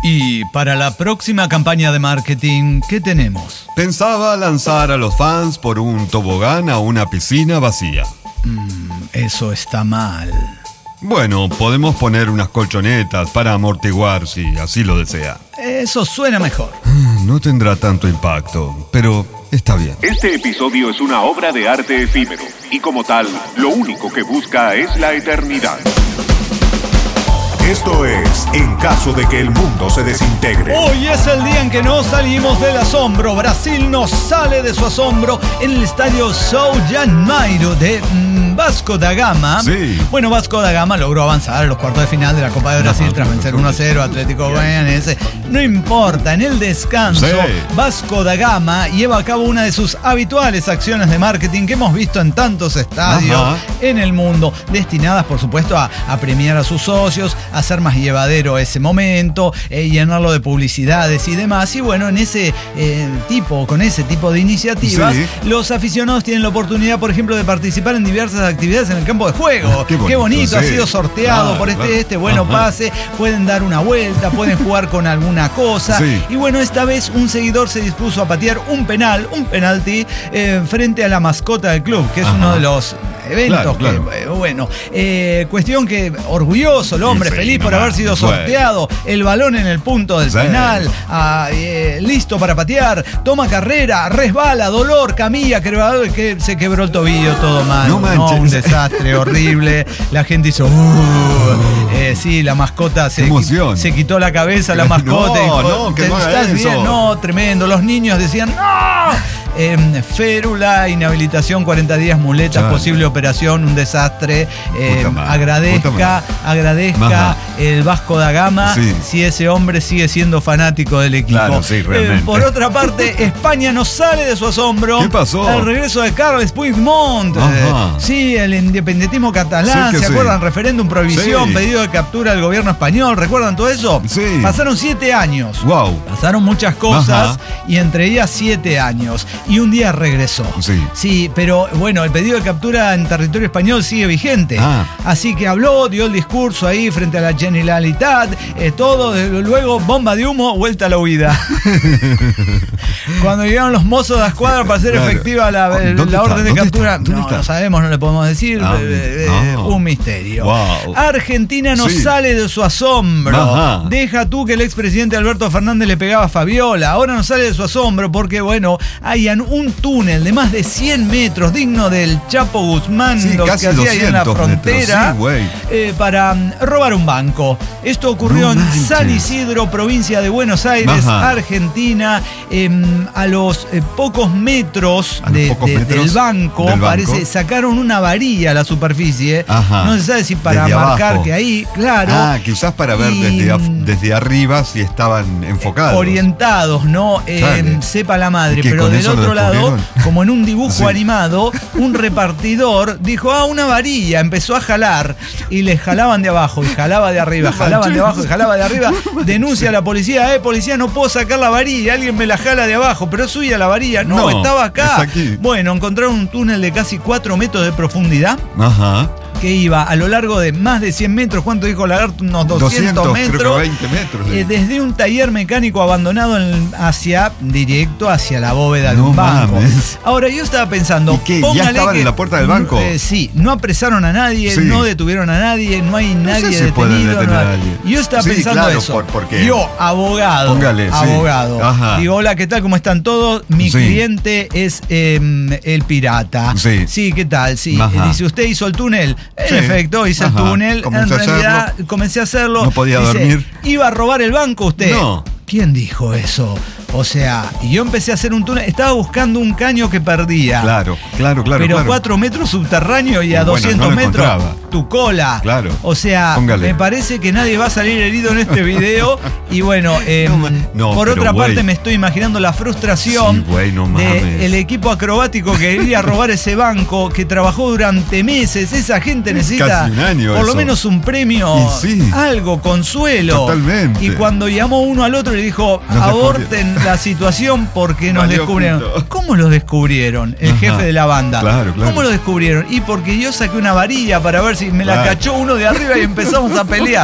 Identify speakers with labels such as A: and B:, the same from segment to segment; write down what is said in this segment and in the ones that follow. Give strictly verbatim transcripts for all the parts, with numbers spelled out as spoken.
A: Y para la próxima campaña de marketing, ¿qué tenemos?
B: Pensaba lanzar a los fans por un tobogán a una piscina vacía.
A: Mm, eso está mal.
B: Bueno, podemos poner unas colchonetas para amortiguar si así lo desea.
A: Eso suena mejor.
B: No tendrá tanto impacto, pero está bien.
C: Este episodio es una obra de arte efímero y como tal, lo único que busca es la eternidad.
D: Esto es En caso de que el mundo se desintegre.
A: Hoy es el día en que nos salimos del asombro. Brasil nos sale de su asombro en el estadio São Januário de mmm, Vasco da Gama.
B: Sí.
A: Bueno, Vasco da Gama logró avanzar a los cuartos de final de la Copa de Brasil tras vencer uno a cero Atlético Goianiense. No importa, en el descanso,
B: Sí.
A: Vasco da Gama lleva a cabo una de sus habituales acciones de marketing que hemos visto en tantos estadios
B: Ajá.
A: en el mundo, destinadas, por supuesto, a, a premiar a sus socios, a hacer más llevadero ese momento, eh, llenarlo de publicidades y demás. Y bueno, en ese eh, tipo, con ese tipo de iniciativas,
B: Sí.
A: los aficionados tienen la oportunidad, por ejemplo, de participar en diversas actividades en el campo de juego.
B: Ah, qué bonito,
A: qué bonito, ha
B: sí.
A: sido sorteado
B: Claro,
A: por este,
B: claro.
A: este bueno
B: Ajá.
A: pase, pueden dar una vuelta, pueden jugar con alguna cosa.
B: Sí.
A: Y bueno, esta vez un seguidor se dispuso a patear un penal, un penalti, eh, frente a la mascota del club, que es
B: Ajá.
A: uno de los eventos
B: Claro,
A: que,
B: claro.
A: eh, bueno, eh, cuestión que orgulloso el hombre,
B: Sí,
A: feliz por
B: nomás.
A: haber sido
B: Bueno.
A: sorteado, el balón en el punto del
B: Sí.
A: penal, ah, eh, listo para patear, toma carrera, resbala, dolor, camilla, que, que se quebró el tobillo, todo mal.
B: No manches.
A: un desastre horrible. La gente hizo, uh, eh, sí, la mascota se,
B: Qué emoción.
A: se quitó la cabeza, la
B: No,
A: mascota. y dijo,
B: no, que
A: "¿Te
B: no haga
A: estás
B: eso".
A: bien?". No, tremendo. Los niños decían, ¡no! Eh, férula, inhabilitación, cuarenta días, muletas,
B: Chale.
A: posible operación, un desastre. Eh,
B: Puta madre,
A: agradezca,
B: puta madre.
A: agradezca
B: Ajá.
A: el Vasco da Gama
B: Sí.
A: si ese hombre sigue siendo fanático del equipo.
B: Claro, sí, realmente.
A: Eh, por otra parte, España no sale de su asombro.
B: ¿Qué pasó?
A: El regreso de Carles Puigdemont.
B: Ajá.
A: Eh, sí, el independentismo catalán.
B: Sí que
A: ¿Se
B: sí.
A: acuerdan? Referéndum, prohibición,
B: Sí.
A: pedido de captura del gobierno español. ¿Recuerdan todo eso?
B: Sí.
A: Pasaron siete años.
B: Wow.
A: Pasaron muchas cosas
B: Ajá.
A: y entre ellas siete años. Y un día regresó.
B: Sí.
A: Sí, pero bueno, el pedido de captura en territorio español sigue vigente.
B: Ah.
A: Así que habló, dio el discurso ahí frente a la Generalitat, eh, todo, desde luego, bomba de humo, vuelta a la huida. Cuando llegaron los mozos de la escuadra para hacer
B: Claro.
A: efectiva la,
B: ¿Dónde
A: la
B: está?
A: orden de
B: ¿Dónde
A: captura,
B: está? ¿Dónde
A: no,
B: está?
A: no sabemos, no le podemos decir,
B: Ah,
A: eh, eh,
B: no.
A: un misterio.
B: Wow.
A: Argentina no
B: Sí.
A: sale de su asombro.
B: Ajá.
A: Deja tú que el expresidente Alberto Fernández le pegaba a Fabiola. Ahora no sale de su asombro porque, bueno, hay un túnel de más de cien metros, digno del Chapo Guzmán,
B: Sí,
A: los
B: casi
A: que hacía ahí en la
B: doscientos metros,
A: frontera,
B: sí, güey.
A: eh, para mm, robar un banco. Esto ocurrió
B: No
A: en
B: manches.
A: San Isidro, provincia de Buenos Aires,
B: Ajá.
A: Argentina. Eh, a los eh, pocos metros,
B: A los
A: de-
B: pocos
A: de-
B: metros
A: del banco,
B: del banco.
A: parece, sacaron una varilla a la superficie.
B: Ajá.
A: No se sabe si para
B: Desde
A: marcar
B: abajo.
A: que ahí, claro.
B: Ah, quizás para ver
A: Y,
B: desde, af-
A: mm,
B: desde arriba si estaban enfocados.
A: orientados, ¿no? Eh,
B: Sale.
A: sepa la madre.
B: ¿Y que
A: Pero
B: con
A: del
B: eso lo
A: otro lado,
B: descubrieron?
A: como en un dibujo
B: Sí.
A: animado, un repartidor dijo, ah, una varilla, empezó a jalar y le jalaban de abajo y jalaba de arriba,
B: No
A: jalaban
B: manches.
A: de abajo y jalaba de arriba. Denuncia a la policía, eh, policía, no puedo sacar la varilla, alguien me la jala de abajo, pero es suya la varilla. No,
B: No,
A: estaba acá.
B: está aquí.
A: Bueno, encontraron un túnel de casi cuatro metros de profundidad
B: Ajá.
A: que iba a lo largo de más de cien metros. ¿Cuánto dijo Lagarto? Unos doscientos,
B: doscientos,
A: metros.
B: creo que veinte metros.
A: Eh, desde un taller mecánico abandonado en- hacia, directo hacia la bóveda de
B: No
A: un banco.
B: mames.
A: Ahora, yo estaba pensando,
B: ¿Y qué? ¿Ya
A: póngale
B: estaban
A: que-
B: en la puerta del banco?
A: Eh, sí, no apresaron a nadie,
B: Sí.
A: no detuvieron a nadie, no hay
B: No sé
A: nadie
B: si pueden
A: detenido.
B: detener
A: no hay-
B: a alguien.
A: Yo estaba
B: Sí,
A: pensando
B: claro,
A: eso.
B: por- porque-
A: Yo, abogado,
B: Póngale, sí.
A: abogado.
B: Ajá.
A: Digo, hola, ¿qué tal? ¿Cómo están todos? Mi
B: Sí.
A: cliente es eh, el pirata.
B: Sí.
A: Sí, ¿qué tal? Sí.
B: Ajá.
A: Dice, ¿usted hizo el túnel? En
B: Sí.
A: efecto, hice
B: Ajá.
A: el túnel.
B: Comencé
A: en
B: a
A: realidad,
B: hacerlo.
A: comencé a hacerlo.
B: No podía
A: Dice,
B: dormir.
A: ¿iba a robar el banco usted?
B: No.
A: ¿Quién dijo eso? O sea, y yo empecé a hacer un túnel, estaba buscando un caño que perdía.
B: Claro, claro, claro.
A: Pero
B: claro.
A: cuatro metros subterráneo y a
B: Y bueno,
A: doscientos
B: no lo
A: metros,
B: encontraba.
A: tu cola.
B: Claro.
A: O sea,
B: Póngale.
A: me parece que nadie va a salir herido en este video. Y bueno, eh,
B: No, ma- no,
A: por
B: pero,
A: otra
B: güey.
A: parte me estoy imaginando la frustración
B: Sí, güey, no mames.
A: del equipo acrobático que quería robar ese banco, que trabajó durante meses. Esa gente necesita
B: casi un año
A: por lo
B: eso.
A: menos un premio,
B: Y sí.
A: algo, consuelo.
B: Totalmente.
A: Y cuando llamó uno al otro y le dijo,
B: Nos
A: aborten la situación porque nos
B: Valió
A: descubrieron.
B: pito.
A: ¿Cómo los descubrieron? El
B: Ajá.
A: jefe de la banda.
B: Claro, claro.
A: ¿Cómo lo descubrieron? Y porque yo saqué una varilla para ver si me la
B: Claro.
A: cachó uno de arriba y empezamos a pelear.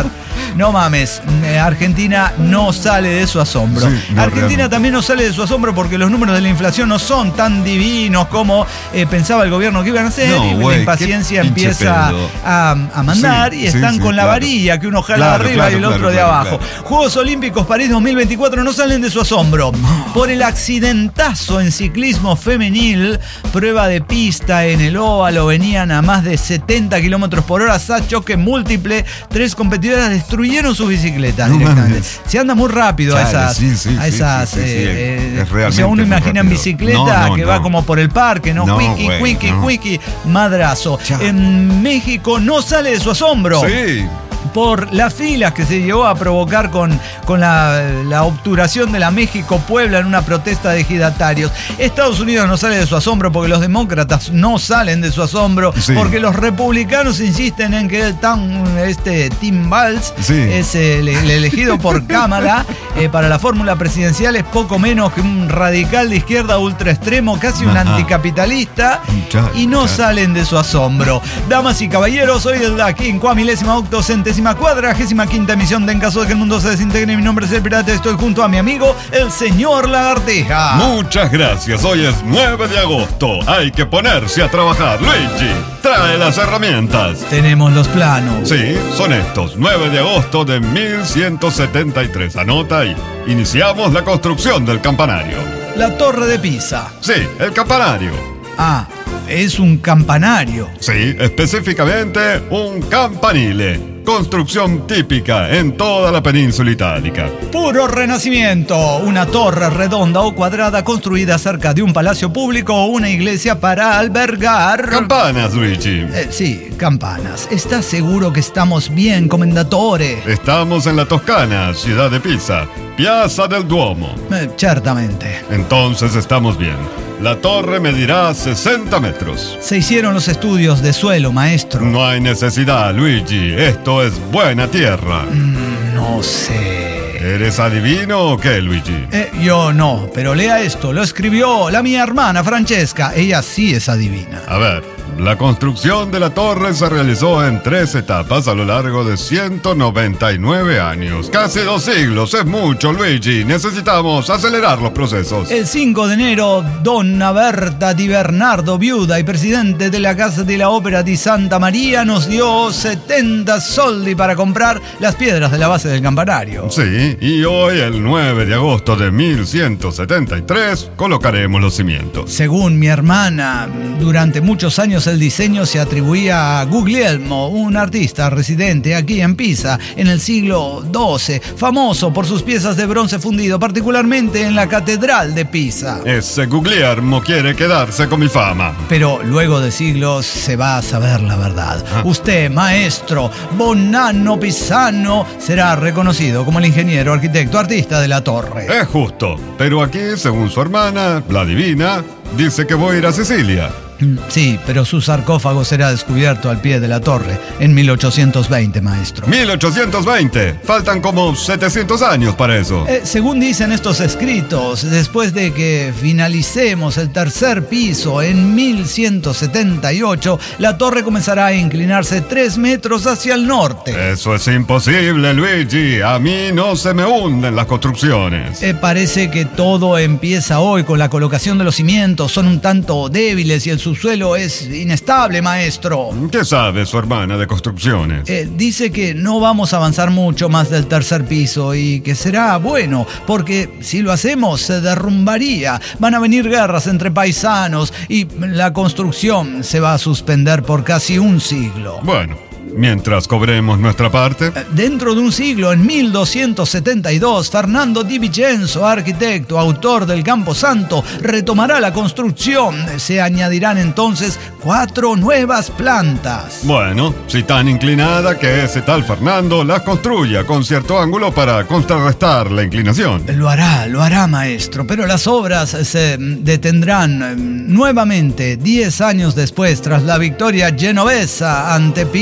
A: No mames, eh, Argentina no sale de su asombro.
B: Sí, no,
A: Argentina
B: realmente.
A: también no sale de su asombro porque los números de la inflación no son tan divinos como eh, pensaba el gobierno que iban a hacer.
B: No,
A: y
B: güey,
A: la impaciencia
B: qué pinche
A: empieza
B: pedo.
A: a, a mandar
B: Sí,
A: y están
B: sí, sí,
A: con la
B: claro.
A: varilla que uno jala
B: Claro,
A: de arriba
B: claro,
A: y el otro
B: claro,
A: de
B: claro,
A: abajo.
B: claro.
A: Juegos Olímpicos París dos mil veinticuatro no salen de su asombro. Por el accidentazo en ciclismo femenil, prueba de pista en el óvalo, venían a más de setenta kilómetros por hora, choque múltiple, tres competidoras destruyeron sus bicicletas
B: No
A: directamente.
B: mames.
A: Se anda muy rápido a
B: Chale,
A: esas,
B: sí, sí,
A: a
B: sí,
A: esas
B: sí, sí, sí,
A: eh,
B: es
A: o sea,
B: realmente
A: uno
B: muy
A: imagina en
B: rápido.
A: bicicleta
B: No, no,
A: que
B: no.
A: va como por el parque, ¿no?
B: No,
A: Quickie,
B: güey,
A: quickie,
B: no.
A: quickie, madrazo.
B: Chale.
A: En México no sale de su asombro.
B: Sí.
A: Por las filas que se llevó a provocar con, con la, la obturación de la México-Puebla en una protesta de ejidatarios. Estados Unidos no sale de su asombro porque los demócratas no salen de su asombro,
B: Sí.
A: porque los republicanos insisten en que el tan, este, Tim Walz
B: Sí.
A: es el, el elegido por Kamala eh, para la fórmula presidencial, es poco menos que un radical de izquierda ultra extremo, casi un
B: Ajá.
A: anticapitalista,
B: Chale,
A: y no
B: chale.
A: salen de su asombro. Damas y caballeros, hoy es la quincuamilésima octocentésima cuadragésima quinta emisión de En caso de que el mundo se desintegre. Mi nombre es El Pirata, estoy junto a mi amigo, el señor Lagartija.
B: Muchas gracias. Hoy es nueve de agosto. Hay que ponerse a trabajar. Luigi, trae las herramientas.
A: Tenemos los planos.
B: Sí, son estos. nueve de agosto de mil ciento setenta y tres. Anota ahí. Iniciamos la construcción del campanario.
A: La Torre de Pisa.
B: Sí, el campanario.
A: Ah, es un campanario.
B: Sí, específicamente un campanile. Construcción típica en toda la península itálica.
A: Puro renacimiento. Una torre redonda o cuadrada construida cerca de un palacio público o una iglesia para albergar...
B: Campanas, Luigi.
A: Eh, sí, campanas. ¿Estás seguro que estamos bien, comendatore?
B: Estamos en la Toscana, ciudad de Pisa, Piazza del Duomo.
A: Eh, certamente.
B: Entonces estamos bien. La torre medirá sesenta metros.
A: Se hicieron los estudios de suelo, maestro.
B: No hay necesidad, Luigi. Esto es buena tierra.
A: Mm, no sé.
B: ¿Eres adivino o qué, Luigi?
A: Eh, yo no, pero lea esto. Lo escribió la mía hermana Francesca. Ella sí es adivina.
B: A ver, la construcción de la torre se realizó en tres etapas a lo largo de ciento noventa y nueve años. Casi dos siglos, es mucho, Luigi. Necesitamos acelerar los procesos.
A: El cinco de enero, Donna Berta Di Bernardo, viuda y presidente de la Casa de la Ópera di Santa María, nos dio setenta soldi para comprar las piedras de la base del campanario.
B: Sí, y hoy, el nueve de agosto de mil ciento setenta y tres, colocaremos los cimientos.
A: Según mi hermana, durante muchos años el diseño se atribuía a Guglielmo, un artista residente aquí en Pisa en el siglo doce, famoso por sus piezas de bronce fundido, particularmente en la Catedral de Pisa.
B: Ese Guglielmo quiere quedarse con mi fama.
A: Pero luego de siglos se va a saber la verdad.
B: Ah.
A: Usted, maestro Bonanno Pisano, será reconocido como el ingeniero, arquitecto, artista de la torre.
B: Es justo, pero aquí, según su hermana, la divina, dice que voy a ir a Sicilia.
A: Sí, pero su sarcófago será descubierto al pie de la torre en mil ochocientos veinte, maestro.
B: mil ochocientos veinte. Faltan como setecientos años para eso.
A: Eh, según dicen estos escritos, después de que finalicemos el tercer piso en mil ciento setenta y ocho, la torre comenzará a inclinarse tres metros hacia el norte.
B: Eso es imposible, Luigi. A mí no se me hunden las construcciones.
A: Eh, parece que todo empieza hoy con la colocación de los cimientos. Son un tanto débiles y el subsuelo es inestable, maestro.
B: ¿Qué sabe su hermana de construcciones?
A: Eh, dice que no vamos a avanzar mucho más del tercer piso y que será bueno, porque si lo hacemos se derrumbaría. Van a venir guerras entre paisanos y la construcción se va a suspender por casi un siglo.
B: Bueno, mientras cobremos nuestra parte.
A: Dentro de un siglo, en mil doscientos setenta y dos, Fernando Di Vincenzo, arquitecto, autor del Camposanto, retomará la construcción. Se añadirán entonces cuatro nuevas plantas.
B: Bueno, si tan inclinada que ese tal Fernando las construya con cierto ángulo para contrarrestar la inclinación.
A: Lo hará, lo hará, maestro, pero las obras se detendrán eh, nuevamente diez años después, tras la victoria genovesa ante Pisa en la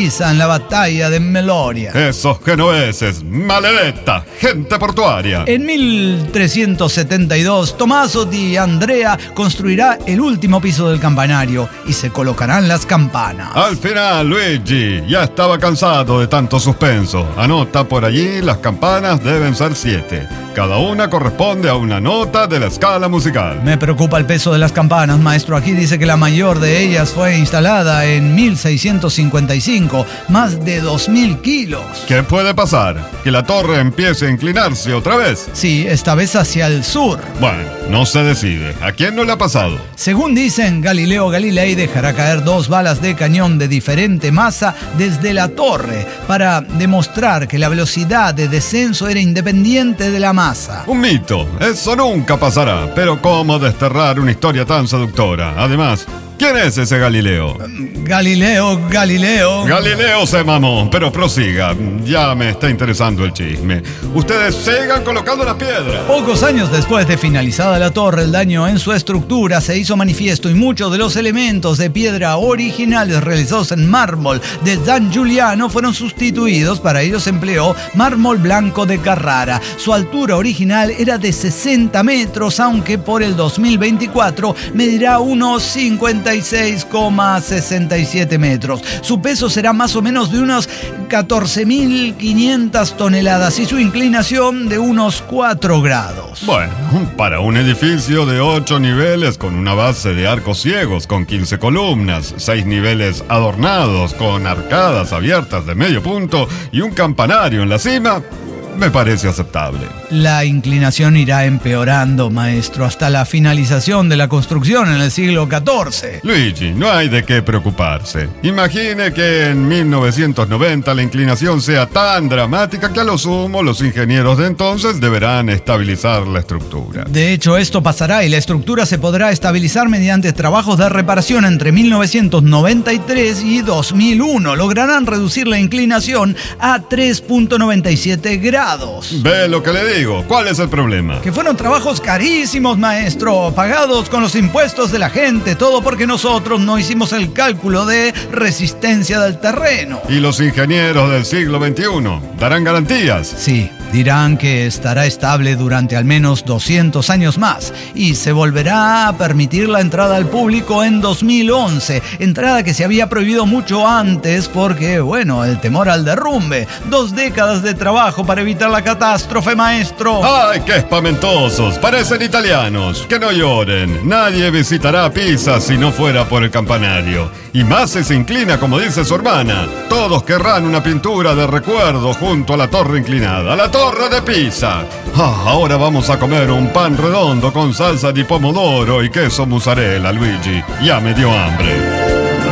A: la batalla de Meloria.
B: Esos genoveses, maledetta, gente portuaria.
A: En mil trescientos setenta y dos, Tommaso di Andrea construirá el último piso del campanario y se colocarán las campanas.
B: Al final, Luigi ya estaba cansado de tanto suspenso. Anota por allí, las campanas deben ser siete. Cada una corresponde a una nota de la escala musical.
A: Me preocupa el peso de las campanas, maestro. Aquí dice que la mayor de ellas fue instalada en mil seiscientos cincuenta y cinco, más de dos mil kilos.
B: ¿Qué puede pasar? ¿Que la torre empiece a inclinarse otra vez?
A: Sí, esta vez hacia el sur.
B: Bueno, no se decide. ¿A quién no le ha pasado?
A: Según dicen, Galileo Galilei dejará caer dos balas de cañón de diferente masa desde la torre para demostrar que la velocidad de descenso era independiente de la masa.
B: Un mito. Eso nunca pasará. Pero ¿cómo desterrar una historia tan seductora? Además, ¿quién es ese Galileo?
A: Galileo, Galileo.
B: Galileo se mamó, pero prosiga. Ya me está interesando el chisme. Ustedes sigan colocando las piedras.
A: Pocos años después de finalizada la torre, el daño en su estructura se hizo manifiesto y muchos de los elementos de piedra originales realizados en mármol de San Giuliano fueron sustituidos. Para ello se empleó mármol blanco de Carrara. Su altura original era de sesenta metros, aunque por el dos mil veinticuatro medirá unos cincuenta y seis coma sesenta y siete metros. Su peso será más o menos de unos catorce mil quinientas toneladas y su inclinación de unos cuatro grados.
B: Bueno, para un edificio de ocho niveles con una base de arcos ciegos con quince columnas, seis niveles adornados con arcadas abiertas de medio punto y un campanario en la cima, me parece aceptable.
A: La inclinación irá empeorando, maestro, hasta la finalización de la construcción en el siglo catorce.
B: Luigi, no hay de qué preocuparse. Imagine que en mil novecientos noventa la inclinación sea tan dramática que a lo sumo los ingenieros de entonces deberán estabilizar la estructura.
A: De hecho, esto pasará y la estructura se podrá estabilizar mediante trabajos de reparación entre mil novecientos noventa y tres y dos mil uno. Lograrán reducir la inclinación a tres punto noventa y siete grados.
B: Ve lo que le digo. ¿Cuál es el problema?
A: Que fueron trabajos carísimos, maestro, pagados con los impuestos de la gente, todo porque nosotros no hicimos el cálculo de resistencia del terreno.
B: ¿Y los ingenieros del siglo veintiuno darán garantías?
A: Sí, dirán que estará estable durante al menos doscientos años más y se volverá a permitir la entrada al público en dos mil once, entrada que se había prohibido mucho antes porque, bueno, el temor al derrumbe. Dos décadas de trabajo para evitar la catástrofe, maestro.
B: ¡Ay, qué espamentosos! Parecen italianos. Que no lloren. Nadie visitará Pisa si no fuera por el campanario. Y más si se inclina como dice su hermana. Todos querrán una pintura de recuerdo junto a la torre inclinada. ¡La torre de Pisa! Ah, ahora vamos a comer un pan redondo con salsa de pomodoro y queso mozzarella, Luigi. Ya me dio hambre.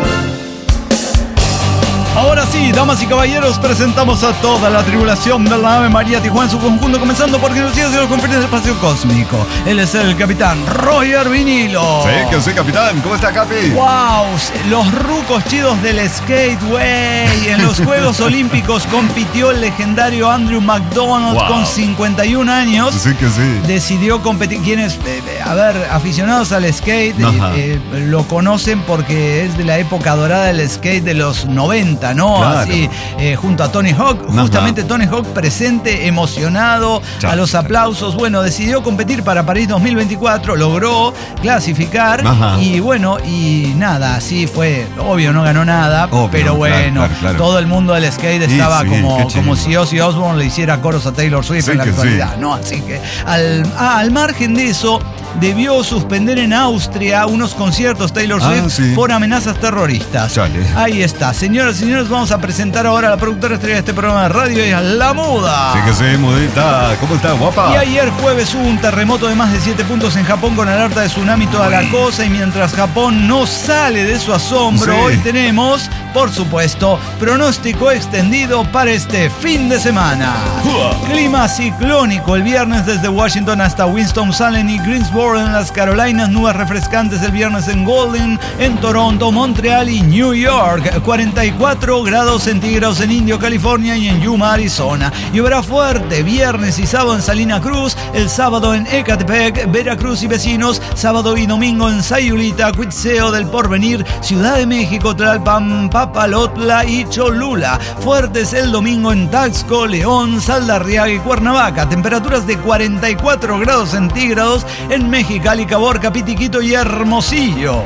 A: Ahora sí, damas y caballeros, presentamos a toda la tribulación de la nave María Tijuana en su conjunto, comenzando por quien nos sigue los confines del espacio cósmico. Él es el capitán Roger Vinilo.
B: Sí, que sí, capitán. ¿Cómo está, Capi?
A: ¡Wow! Los rucos chidos del skate, güey. En los Juegos Olímpicos compitió el legendario Andrew McDonald. Wow. Con cincuenta y un años.
B: Sí, que sí.
A: Decidió competir. Quienes, eh, a ver, aficionados al skate, eh, eh, lo conocen porque es de la época dorada del skate de los noventa. ¿No? Claro. Así, eh, junto a Tony Hawk, Ajá. justamente Tony Hawk presente, emocionado, chau, a los aplausos. Chau. Bueno, decidió competir para París dos mil veinticuatro, logró clasificar. Ajá. Y bueno, y nada, así fue, obvio, no ganó nada, obvio, pero bueno, claro, claro, claro. todo el mundo del skate estaba sí, sí, como, como si Ozzy Osbourne le hiciera coros a Taylor Swift sí, en la actualidad, sí. ¿no? Así que al, ah, al margen de eso, debió suspender en Austria unos conciertos Taylor Swift ah, sí. por amenazas terroristas. Chale. Ahí está, señoras y señores, vamos a presentar ahora a la productora estrella de este programa de radio, y a La Muda.
B: Sí que sí, Mudita. ¿Cómo está, guapa?
A: Y ayer jueves hubo un terremoto de más de siete puntos en Japón con alerta de tsunami y toda la cosa, y mientras Japón no sale de su asombro, sí. hoy tenemos, por supuesto, pronóstico extendido para este fin de semana. Uh. Clima ciclónico el viernes desde Washington hasta Winston-Salem y Greensboro. Medford en las Carolinas, nubes refrescantes el viernes en Golden, en Toronto, Montreal y New York, cuarenta y cuatro grados centígrados en Indio, California y en Yuma, Arizona. Lloverá fuerte viernes y sábado en Salina Cruz, el sábado en Ecatepec, Veracruz y vecinos, sábado y domingo en Sayulita, Cuitzeo del Porvenir, Ciudad de México, Tlalpan, Papalotla y Cholula. Fuertes el domingo en Taxco, León, Saldarriaga y Cuernavaca. Temperaturas de cuarenta y cuatro grados centígrados en Mexicali, Caborca, Pitiquito y Hermosillo.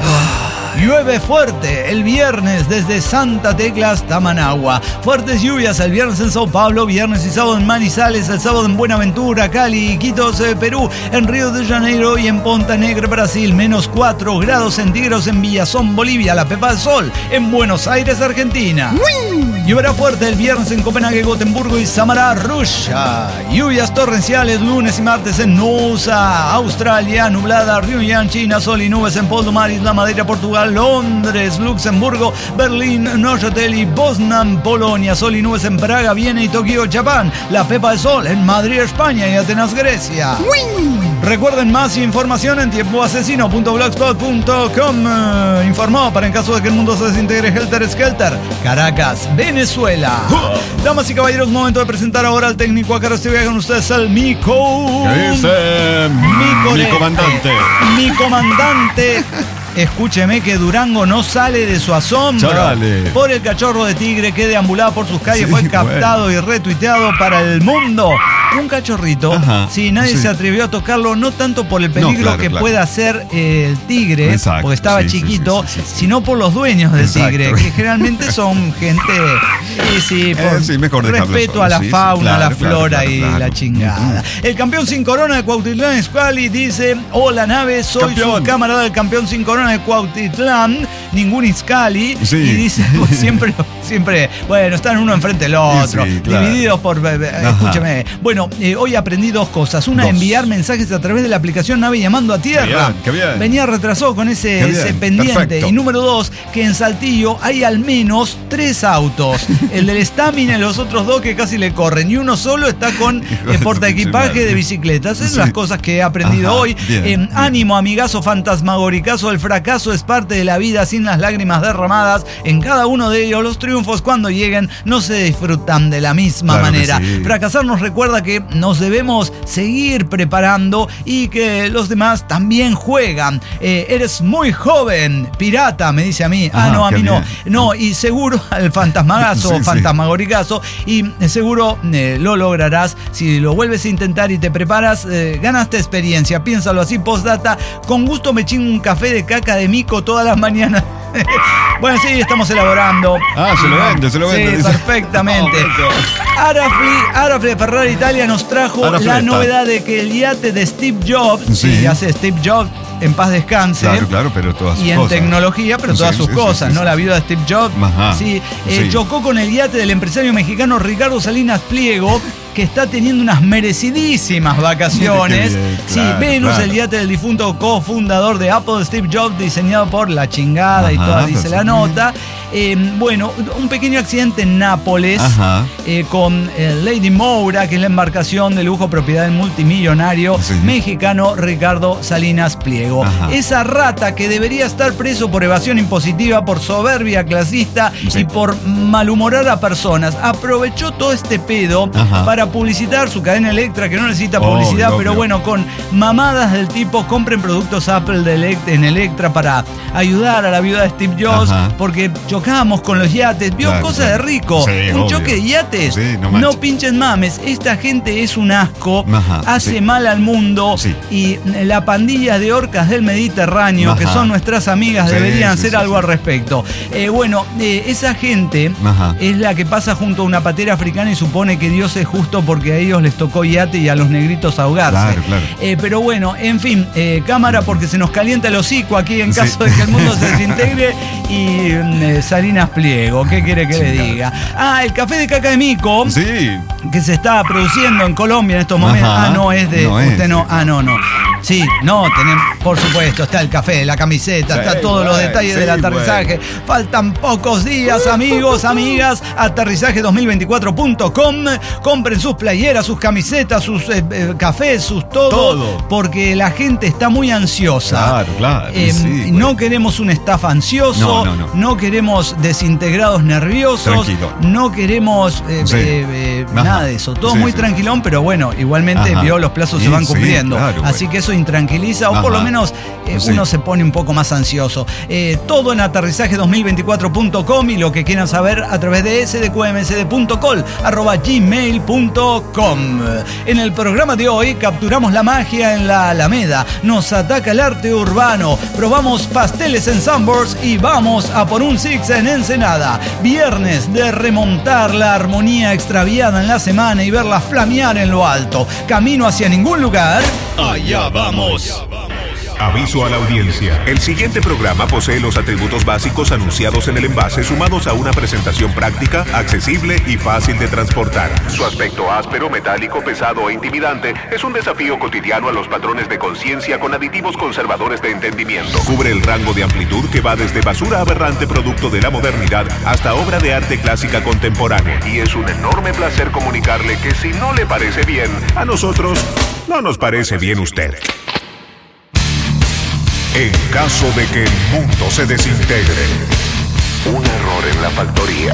A: Llueve fuerte el viernes desde Santa Tecla hasta Managua. Fuertes lluvias el viernes en Sao Paulo, viernes y sábado en Manizales, el sábado en Buenaventura, Cali, Iquitos, Perú, en Río de Janeiro y en Ponta Negra, Brasil. Menos cuatro grados centígrados en Villazón, Bolivia, La Pepa del Sol, en Buenos Aires, Argentina. ¡Uy! Lloverá fuerte el viernes en Copenhague, Gotemburgo y Samará, Rusia. Lluvias torrenciales lunes y martes en Nusa, Australia, nublada, Ryuyan, China, sol y nubes en Poldomar, Isla Madeira, Portugal, Londres, Luxemburgo, Berlín, Neuchâtel y Poznan, Polonia, sol y nubes en Praga, Viena y Tokio, Japón, La Pepa del Sol en Madrid, España y Atenas, Grecia. ¡Uy! Recuerden más información en tiempo asesino punto blogspot punto com. Uh, informó para en caso de que el mundo se desintegre Helter Skelter, Caracas, Venezuela. Uh. Damas y caballeros, momento de presentar ahora al técnico. Acá estoy con ustedes el Mico.
B: ¿Qué dice mi, mi comandante?
A: Mi comandante. Escúcheme que Durango no sale de su asombro
B: Chale.
A: por el cachorro de tigre que deambulaba por sus calles.
B: Sí,
A: fue captado
B: bueno.
A: y retuiteado para el mundo. Un cachorrito,
B: Ajá,
A: sí, nadie
B: sí.
A: se atrevió a tocarlo, no tanto por el peligro
B: No, claro,
A: que
B: claro.
A: pueda hacer eh, el tigre,
B: Exacto,
A: porque estaba
B: sí, sí,
A: chiquito,
B: sí, sí, sí.
A: sino por los dueños del
B: Exacto.
A: tigre, que generalmente son gente, sí, sí, por
B: Eh, sí, mejor dejarlo
A: respeto
B: solo,
A: a la
B: sí, sí,
A: fauna,
B: claro,
A: la
B: claro,
A: flora
B: claro,
A: y
B: claro.
A: la chingada. El campeón sin corona de Cuautitlán Izcalli dice: hola nave, soy
B: Campeón.
A: su camarada, el campeón sin corona de Cuautitlán, ningún Izcalli.
B: Sí.
A: Y dice, pues, siempre, siempre, bueno, están uno enfrente del otro,
B: Sí, claro.
A: divididos por,
B: Ajá.
A: escúcheme. Bueno, eh, hoy aprendí dos cosas. Una,
B: Dos.
A: enviar mensajes a través de la aplicación Nave Llamando a Tierra.
B: Qué bien, qué bien.
A: Venía retrasado con ese,
B: Qué bien,
A: ese pendiente.
B: perfecto.
A: Y número dos, que en Saltillo hay al menos tres autos. El del Stamina y los otros dos que casi le corren. Y uno solo está con
B: Hijo
A: eh,
B: de
A: portaequipaje
B: su
A: de bicicletas. Esas
B: Sí.
A: son las cosas que he aprendido
B: Ajá,
A: hoy.
B: bien,
A: Eh,
B: bien.
A: ánimo, amigazo fantasmagoricazo. El fracaso es parte de la vida sin las lágrimas derramadas. En cada uno de ellos, los triunfos cuando lleguen no se disfrutan de la misma
B: Claro que
A: manera.
B: sí.
A: Fracasar nos recuerda que nos debemos seguir preparando y que los demás también juegan. Eh, eres muy joven, pirata, me dice a mí. Ah,
B: Ajá,
A: no, a
B: qué
A: mí no.
B: bien.
A: No, y seguro al fantasmagazo,
B: Sí, sí.
A: fantasmagoricazo, y eh, seguro eh, lo lograrás. Si lo vuelves a intentar y te preparas, eh, ganaste experiencia. Piénsalo así, postdata. Con gusto me chingo un café de caca de mico todas las mañanas. Bueno, sí, estamos elaborando.
B: Ah, se lo vende, se lo vende.
A: Sí,
B: dice.
A: perfectamente.
B: Oh,
A: Arafli, Arafli de Ferrari Italia nos trajo
B: Arafleta.
A: la novedad de que el yate de Steve Jobs,
B: Sí.
A: sí, hace Steve Jobs, en paz descanse.
B: Claro, claro, pero todas sus
A: Y en
B: cosas.
A: tecnología, pero
B: Sí,
A: todas sus
B: sí, sí,
A: cosas,
B: sí,
A: ¿no?
B: sí.
A: La viuda de Steve Jobs.
B: Ajá.
A: Sí, eh,
B: Sí.
A: chocó con el yate del empresario mexicano Ricardo Salinas Pliego, que está teniendo unas merecidísimas vacaciones.
B: Qué bien,
A: Sí,
B: claro,
A: Venus,
B: claro.
A: el yate del difunto cofundador de Apple, Steve Jobs, diseñado por la chingada y
B: Ajá,
A: toda, dice
B: pues,
A: la
B: sí.
A: nota. Eh, bueno, un pequeño accidente en Nápoles.
B: Ajá.
A: Eh, con eh, Lady Moura, que es la embarcación de lujo propiedad del multimillonario
B: Sí.
A: mexicano Ricardo Salinas Pliego.
B: Ajá.
A: Esa rata que debería estar preso por evasión impositiva, por soberbia clasista
B: Sí.
A: y por malhumorar a personas, aprovechó todo este pedo
B: Ajá.
A: para publicitar su cadena Electra, que no necesita
B: Obvio,
A: publicidad, pero
B: obvio.
A: bueno, con mamadas del tipo: compren productos Apple de Elect- en Electra para ayudar a la viuda de Steve Jobs,
B: Ajá.
A: porque chocábamos con los yates. Vio
B: Claro,
A: cosas
B: claro.
A: de rico.
B: Sí,
A: un
B: obvio.
A: choque de yates.
B: Sí, no
A: no
B: manches.
A: pinchen mames. Esta gente es un asco.
B: Ajá,
A: hace
B: sí.
A: mal al mundo.
B: Sí.
A: Y la pandilla de orcas del Mediterráneo,
B: Ajá.
A: que son nuestras amigas,
B: Sí,
A: deberían
B: sí,
A: hacer
B: sí,
A: algo
B: sí.
A: al respecto. Eh, bueno, eh, esa gente
B: Ajá.
A: es la que pasa junto a una patera africana y supone que Dios es justo porque a ellos les tocó yate y a los negritos ahogarse.
B: Claro, claro.
A: Eh, pero bueno, en fin, eh, cámara, porque se nos calienta el hocico aquí en
B: Sí.
A: caso de que el mundo se desintegre. Y eh, Salinas Pliego, ¿qué quiere que le diga? Ah, el café de caca de mico,
B: Sí.
A: que se está produciendo en Colombia en estos momentos.
B: Ajá.
A: Ah, no, es de.
B: No es,
A: usted no.
B: sí.
A: Ah, no, no. Sí, no, tenemos, por supuesto, está el café, la camiseta, sí, está todos bueno, los detalles sí, del aterrizaje. Bueno. Faltan pocos días, amigos, amigas. aterrizaje dos mil veinticuatro punto com. Compren sus playeras, sus camisetas, sus eh, eh, cafés, sus todo, todo. Porque la gente está muy ansiosa.
B: Claro, claro.
A: Eh, sí, no bueno. queremos un staff ansioso. No, no, no. no queremos desintegrados nerviosos.
B: Tranquilo.
A: No queremos eh, sí. eh, eh, nada de eso. Todo sí, muy sí, tranquilón, sí. pero bueno, igualmente vio los plazos sí, se van cumpliendo. Sí, claro, Así bueno. que eso intranquiliza, Ajá. o por lo menos eh, sí. uno se pone un poco más ansioso. Eh, todo en aterrizaje dos mil veinticuatro punto com y lo que quieran saber a través de s d q m s d punto col arroba gmail punto com. En el programa de hoy capturamos la magia en la Alameda, nos ataca el arte urbano, probamos pasteles en Sunburst y vamos a por un Six en Ensenada. Viernes de remontar la armonía extraviada en la semana y verla flamear en lo alto. Camino hacia ningún lugar.
C: Allá vamos.
D: Aviso a la audiencia. El siguiente programa posee los atributos básicos anunciados en el envase, sumados a una presentación práctica, accesible y fácil de transportar. Su aspecto áspero, metálico, pesado e intimidante es un desafío cotidiano a los patrones de conciencia con aditivos conservadores de entendimiento. Cubre el rango de amplitud que va desde basura aberrante producto de la modernidad hasta obra de arte clásica contemporánea. Y es un enorme placer comunicarle que si no le parece bien, a nosotros no nos parece bien usted. En caso de que el mundo se desintegre, un error en la factoría.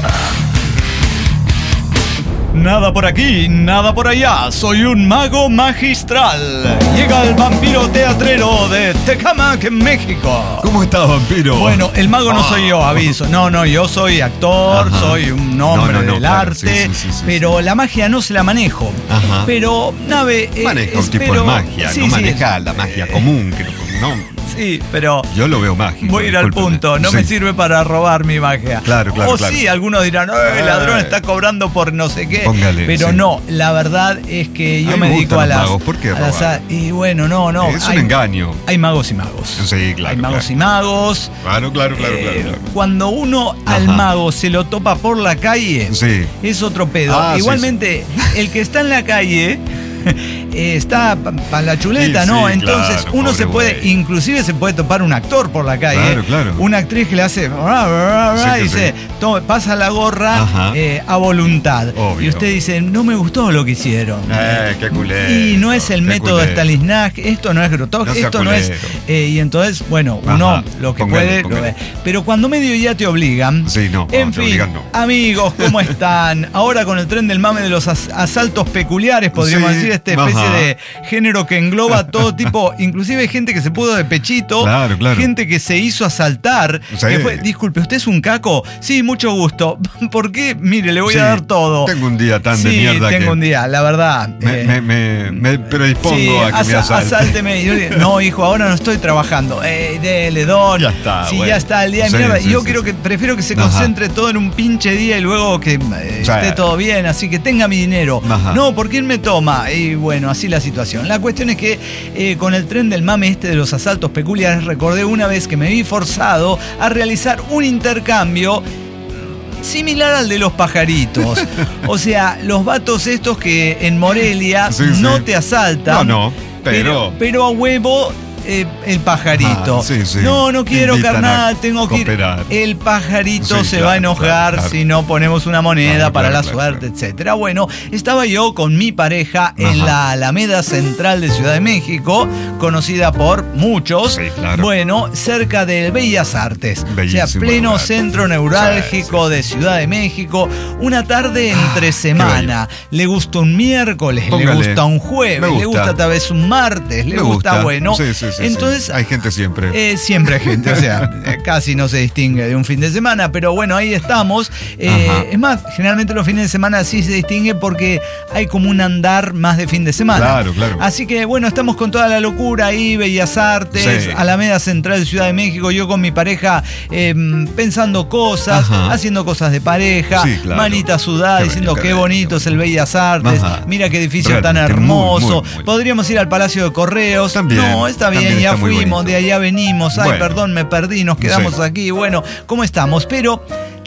A: Nada por aquí, nada por allá. Soy un mago magistral. Llega el vampiro teatrero de Tecámac, México.
B: ¿Cómo estás, vampiro?
A: Bueno, el mago no soy yo, aviso. No, no, yo soy actor, Ajá. soy un hombre no, no, no, del claro, arte, sí, sí, sí, pero sí. la magia no se la manejo. Ajá. Pero, Nave... Eh,
B: maneja
A: espero...
B: un tipo de magia, sí, no sí, maneja la magia común, que no...
A: Sí, pero...
B: Yo lo veo mágico.
A: Voy a ir al punto. No sí. me sirve para robar mi magia.
B: Claro, claro,
A: O
B: claro.
A: sí, algunos dirán, eh, el ladrón está cobrando por no sé qué.
B: Póngale,
A: pero
B: sí.
A: no, la verdad es que yo
B: a mí
A: me
B: me
A: dedico a las...
B: magos. ¿Por qué
A: a las,
B: robar?
A: Y bueno, no, no.
B: Es
A: hay,
B: un engaño.
A: Hay magos y magos.
B: Sí, claro.
A: Hay magos
B: claro.
A: y magos.
B: Claro, claro, claro,
A: eh,
B: claro, claro.
A: Cuando uno
B: Ajá.
A: al mago se lo topa por la calle,
B: sí.
A: es otro pedo.
B: Ah,
A: Igualmente, sí, sí. el que está en la calle... Eh, está para pa la chuleta,
B: sí,
A: ¿no?
B: sí,
A: Entonces
B: claro,
A: uno se puede,
B: güey.
A: inclusive se puede topar un actor por la calle,
B: claro, claro.
A: una actriz que le hace sí, y dice, sí. toma, pasa la gorra eh, a voluntad.
B: Obvio.
A: Y usted dice, no me gustó lo que hicieron.
B: Eh, qué culero.
A: Y no es el método
B: culero.
A: Stanislavski, esto no es Grotowski, no esto no es. Eh, y entonces, bueno, uno Ajá. lo que póngale, puede, póngale. Lo ve. Pero cuando medio ya te obligan.
B: Sí, no.
A: En
B: no,
A: fin,
B: obligan, no.
A: amigos, ¿cómo están? Ahora con el tren del mame de los as asaltos peculiares, podríamos sí. decir, esta especie Ajá. de género que engloba todo tipo, inclusive gente que se pudo de pechito,
B: claro, claro.
A: gente que se hizo asaltar, sí. que fue, disculpe, ¿usted es un caco? Sí, mucho gusto. ¿Por qué? Mire, le voy sí, a dar todo.
B: Tengo un día tan
A: sí,
B: de mierda
A: tengo
B: que
A: un día, la verdad.
B: Me, eh, me, me, me predispongo sí, a que asa, me asalte.
A: Asálteme. Yo digo, no, hijo, ahora no estoy trabajando. Eh, dele, don.
B: Ya está,
A: Sí,
B: bueno.
A: ya está el día de
B: sí,
A: mierda.
B: Sí,
A: y yo
B: sí,
A: quiero
B: sí.
A: que, prefiero que se concentre Ajá. todo en un pinche día y luego que eh,
B: o sea,
A: esté todo bien, así que tenga mi dinero.
B: Ajá.
A: No, ¿por quién me toma? Y bueno, así la situación. La cuestión es que eh, con el tren del mame este de los asaltos peculiares, recordé una vez que me vi forzado a realizar un intercambio similar al de los pajaritos. O sea, los vatos estos que en Morelia sí, no sí. te asaltan.
B: No, no, pero...
A: Pero, pero a huevo... Eh, el pajarito.
B: Ah, sí, sí.
A: No, no quiero carnal, tengo que ir. El pajarito
B: sí,
A: se
B: claro,
A: va a enojar
B: claro, claro.
A: si no ponemos una moneda
B: claro,
A: para
B: claro,
A: la
B: claro,
A: suerte,
B: claro.
A: etcétera. Bueno, estaba yo con mi pareja Ajá. en la Alameda Central de Ciudad de México, conocida por muchos.
B: Sí, claro.
A: Bueno, cerca de Bellas Artes.
B: Bellísimo
A: o sea, pleno
B: lugar.
A: Centro neurálgico
B: sí, sí,
A: de Ciudad de México. Una tarde
B: Ah,
A: entre semana. Le gusta un miércoles,
B: Póngale.
A: le gusta un jueves,
B: Me gusta.
A: le gusta tal vez un martes, le
B: Me
A: gusta,
B: gusta.
A: bueno.
B: Sí, sí, sí,
A: Entonces,
B: sí. Hay gente siempre.
A: Eh, siempre hay gente, o sea, eh, casi no se distingue de un fin de semana, pero bueno, ahí estamos. Eh, es más, generalmente los fines de semana sí se distingue porque hay como un andar más de fin de semana.
B: Claro, claro.
A: Así que bueno, estamos con toda la locura ahí, Bellas Artes,
B: sí.
A: Alameda Central de Ciudad de México, yo con mi pareja eh, pensando cosas, Ajá. haciendo cosas de pareja, sí, claro. manita sudada, qué diciendo qué bonito es el Bellas Artes, Ajá. mira qué edificio Realmente, tan hermoso. Muy, muy, muy. Podríamos ir al Palacio de Correos.
B: También,
A: no, está bien, ya fuimos, de allá venimos. Ay, bueno. perdón, me perdí, nos quedamos sí. aquí. Bueno, ¿cómo estamos? Pero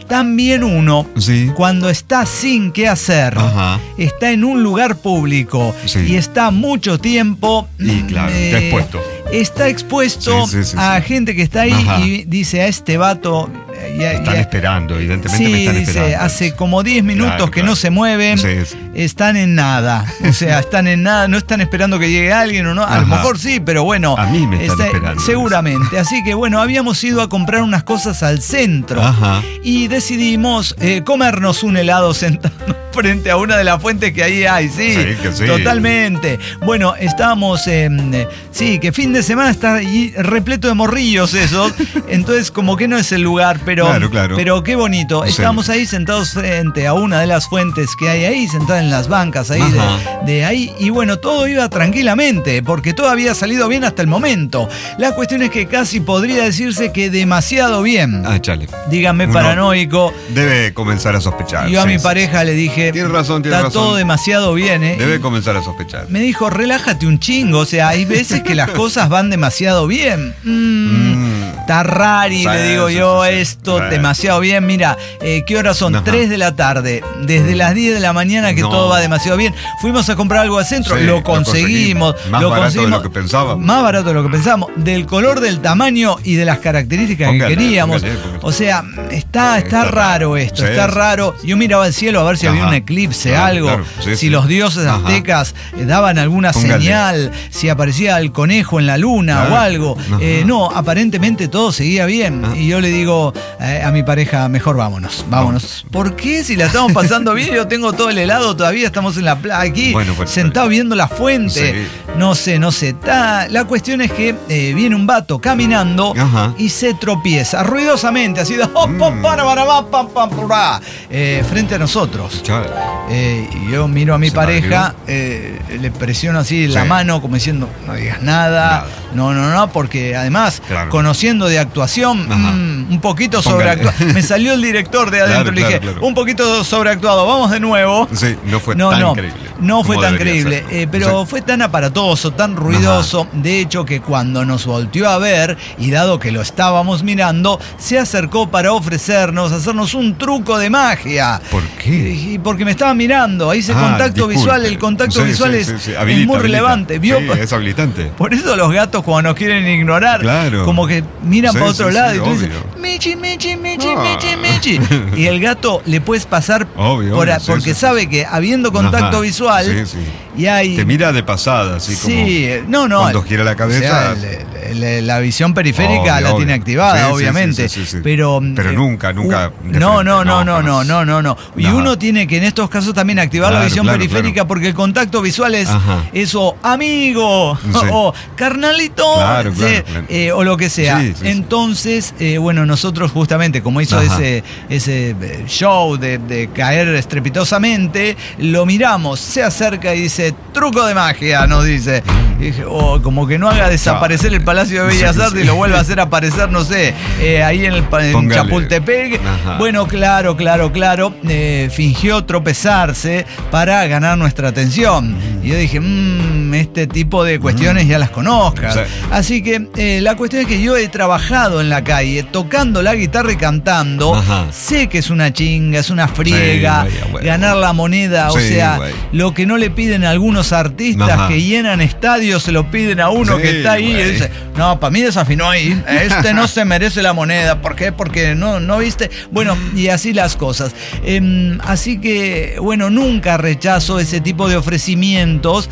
A: También uno,
B: Sí.
A: cuando está sin qué hacer,
B: Ajá.
A: está en un lugar público
B: Sí.
A: y está mucho tiempo...
B: Y claro, está expuesto.
A: Está expuesto
B: Sí, sí, sí,
A: a
B: sí.
A: gente que está ahí
B: Ajá.
A: y dice a este vato... y a-
B: Están
A: y a-
B: esperando, evidentemente
A: Sí,
B: me están
A: dice,
B: esperando.
A: hace como diez minutos
B: Claro,
A: que
B: claro.
A: no se mueven,
B: Sí, sí.
A: están en nada. O sea, están en nada, no están esperando que llegue alguien o no. A lo
B: Ajá.
A: mejor sí, pero bueno.
B: A mí me están esperando.
A: Seguramente. Así que bueno, habíamos ido a comprar unas cosas al centro.
B: Ajá.
A: Y decidimos eh, comernos un helado sentado frente a una de las fuentes que ahí hay. Sí,
B: Sí, que sí.
A: totalmente. Bueno, estábamos, eh, sí, que fin de semana está ahí repleto de morrillos esos. Entonces, como que no es el lugar, pero,
B: Claro, claro.
A: pero qué bonito.
B: Sí.
A: Estábamos ahí sentados frente a una de las fuentes que hay ahí, sentadas en las bancas ahí de,
B: Ajá.
A: de ahí. Y bueno, todo iba tranquilamente, porque todo había salido bien hasta el momento. La cuestión es que casi podría decirse que demasiado bien.
B: Ah, chale.
A: Díganme
B: Uno
A: paranoico.
B: Debe comenzar a sospechar.
A: Yo a
B: sí,
A: mi
B: sí,
A: pareja le dije,
B: Tienes razón, tienes
A: está
B: razón.
A: todo demasiado bien, ¿eh?
B: Debe comenzar a sospechar.
A: Me dijo, relájate un chingo. O sea, hay veces que las cosas van demasiado bien. Mm,
B: Mm.
A: Está rari,
B: Sí,
A: le digo
B: sí,
A: yo,
B: sí, sí.
A: esto
B: Sí.
A: demasiado bien. Mira, eh, ¿qué horas son?
B: Ajá.
A: tres de la tarde. Desde las diez de la mañana que
B: No.
A: todo va demasiado bien. Fuimos a comprar algo al centro,
B: Sí,
A: lo
B: lo
A: conseguimos.
B: conseguimos. Más
A: lo
B: barato de
A: conseguimos.
B: lo que pensábamos.
A: Más barato de lo que pensábamos. Del color, del tamaño y de las características
B: Póngale,
A: que queríamos.
B: póngale, póngale.
A: O sea, está, está,
B: Está
A: raro
B: raro.
A: esto,
B: Sí,
A: está
B: sí.
A: raro. Yo miraba al cielo a ver si había
B: Ajá.
A: un eclipse,
B: Claro,
A: algo.
B: claro. Sí,
A: si
B: sí.
A: los dioses
B: Ajá.
A: aztecas eh, daban alguna
B: Póngale.
A: señal, si aparecía el conejo en la luna
B: Claro.
A: o algo.
B: Ajá.
A: Eh, no, aparentemente todo seguía bien.
B: Ah.
A: Y yo le digo eh, a mi pareja, mejor vámonos, vámonos.
B: Vámonos.
A: ¿Por qué? Si la estamos pasando bien, yo tengo todo el helado todavía, estamos en la playa aquí,
B: Bueno, bueno,
A: sentado
B: bueno.
A: viendo la fuente.
B: Sí.
A: No sé, no sé. Ta- la cuestión es que eh, viene un vato caminando
B: Ajá.
A: y se tropieza ruidosamente, así de hop, hop,
B: Mm.
A: para, para, pa, pa, pa, pa, eh, frente a nosotros.
B: Chale.
A: Eh, y yo miro a mi
B: ¿Se
A: pareja, eh, le presiono así la
B: Sí.
A: mano como diciendo, no digas nada.
B: Nada.
A: No, no, no, porque además,
B: Claro.
A: conociendo de actuación,
B: Ajá.
A: mm, un poquito
B: Póngale.
A: sobreactuado. Me salió el director de adentro,
B: Claro,
A: le dije,
B: claro, claro.
A: un poquito sobreactuado, vamos de nuevo.
B: Sí, no fue
A: No,
B: tan
A: no,
B: creíble.
A: no fue
B: como
A: tan
B: debería
A: creíble,
B: ser.
A: eh, pero
B: Sí.
A: fue tan aparatoso, tan ruidoso, de hecho que cuando nos volteó a ver, y dado que lo estábamos mirando, se acercó para ofrecernos, hacernos un truco de magia.
B: ¿Por qué?
A: Y porque me estaba mirando, ahí dice
B: Ah,
A: contacto
B: disculpe.
A: visual, el contacto
B: Sí,
A: visual
B: sí,
A: es,
B: sí, sí.
A: es
B: Habilita,
A: muy
B: habilita.
A: relevante. ¿Vio?
B: Sí, es habilitante.
A: Por eso los gatos cuando nos quieren ignorar,
B: Claro.
A: como que miran
B: Sí,
A: para otro
B: sí,
A: lado
B: sí,
A: y tú dices,
B: obvio.
A: Michi, Michi, Michi,
B: Ah.
A: Michi, Michi. Y el gato le puedes pasar
B: Obvio,
A: por a-
B: obvio, sí,
A: porque
B: sí,
A: sabe
B: sí.
A: que habiendo contacto
B: Ajá.
A: visual
B: Sí, sí.
A: y hay...
B: Te mira de pasada, así como.
A: Sí, eh, no, no.
B: Cuando gira la cabeza.
A: O sea, el- el- la visión periférica
B: Obvio,
A: la
B: obvio.
A: tiene activada,
B: Sí, sí,
A: obviamente.
B: sí, sí, sí, sí.
A: Pero,
B: Pero
A: eh,
B: nunca, nunca
A: u-
B: de
A: No,
B: frente,
A: no, no,
B: no,
A: no, no,
B: jamás.
A: no, no, no. Y
B: Ajá.
A: uno tiene que en estos casos también activar la
B: Claro,
A: visión
B: claro,
A: periférica
B: claro.
A: porque el contacto visual es
B: Ajá.
A: eso, amigo,
B: Sí.
A: o carnalito,
B: Claro,
A: sí,
B: claro, claro.
A: eh, o lo que sea.
B: Sí, sí, sí.
A: Entonces, eh, bueno, nosotros justamente, como hizo
B: Ajá.
A: ese, ese eh, show de, de caer estrepitosamente, lo miramos, se acerca y dice, truco de magia, nos dice. Y dije, oh, como que no haga desaparecer el Palacio de Bellas
B: Sí,
A: Artes
B: sí.
A: y lo vuelva a hacer aparecer, no sé, eh, ahí en, el, pa- en
B: Póngale.
A: Chapultepec.
B: Ajá.
A: Bueno, claro, claro, claro. eh, fingió tropezarse para ganar nuestra atención. Y yo dije, mmm, este tipo de cuestiones ya las conozcas.
B: Sí.
A: Así que eh, la cuestión es que yo he trabajado en la calle, tocando la guitarra y cantando.
B: Ajá.
A: Sé que es una chinga, es una friega,
B: Sí, güey, güey.
A: ganar la moneda. O
B: Sí,
A: sea,
B: güey.
A: lo que no le piden a algunos artistas
B: Ajá.
A: que llenan estadios, se lo piden a uno
B: Sí,
A: que está ahí y
B: güey.
A: dice, no, para mí desafinó ahí. Este no se merece la moneda. ¿Por qué? Porque no, no viste. Bueno, y así las cosas. Em, así que, bueno, nunca rechazo ese tipo de ofrecimientos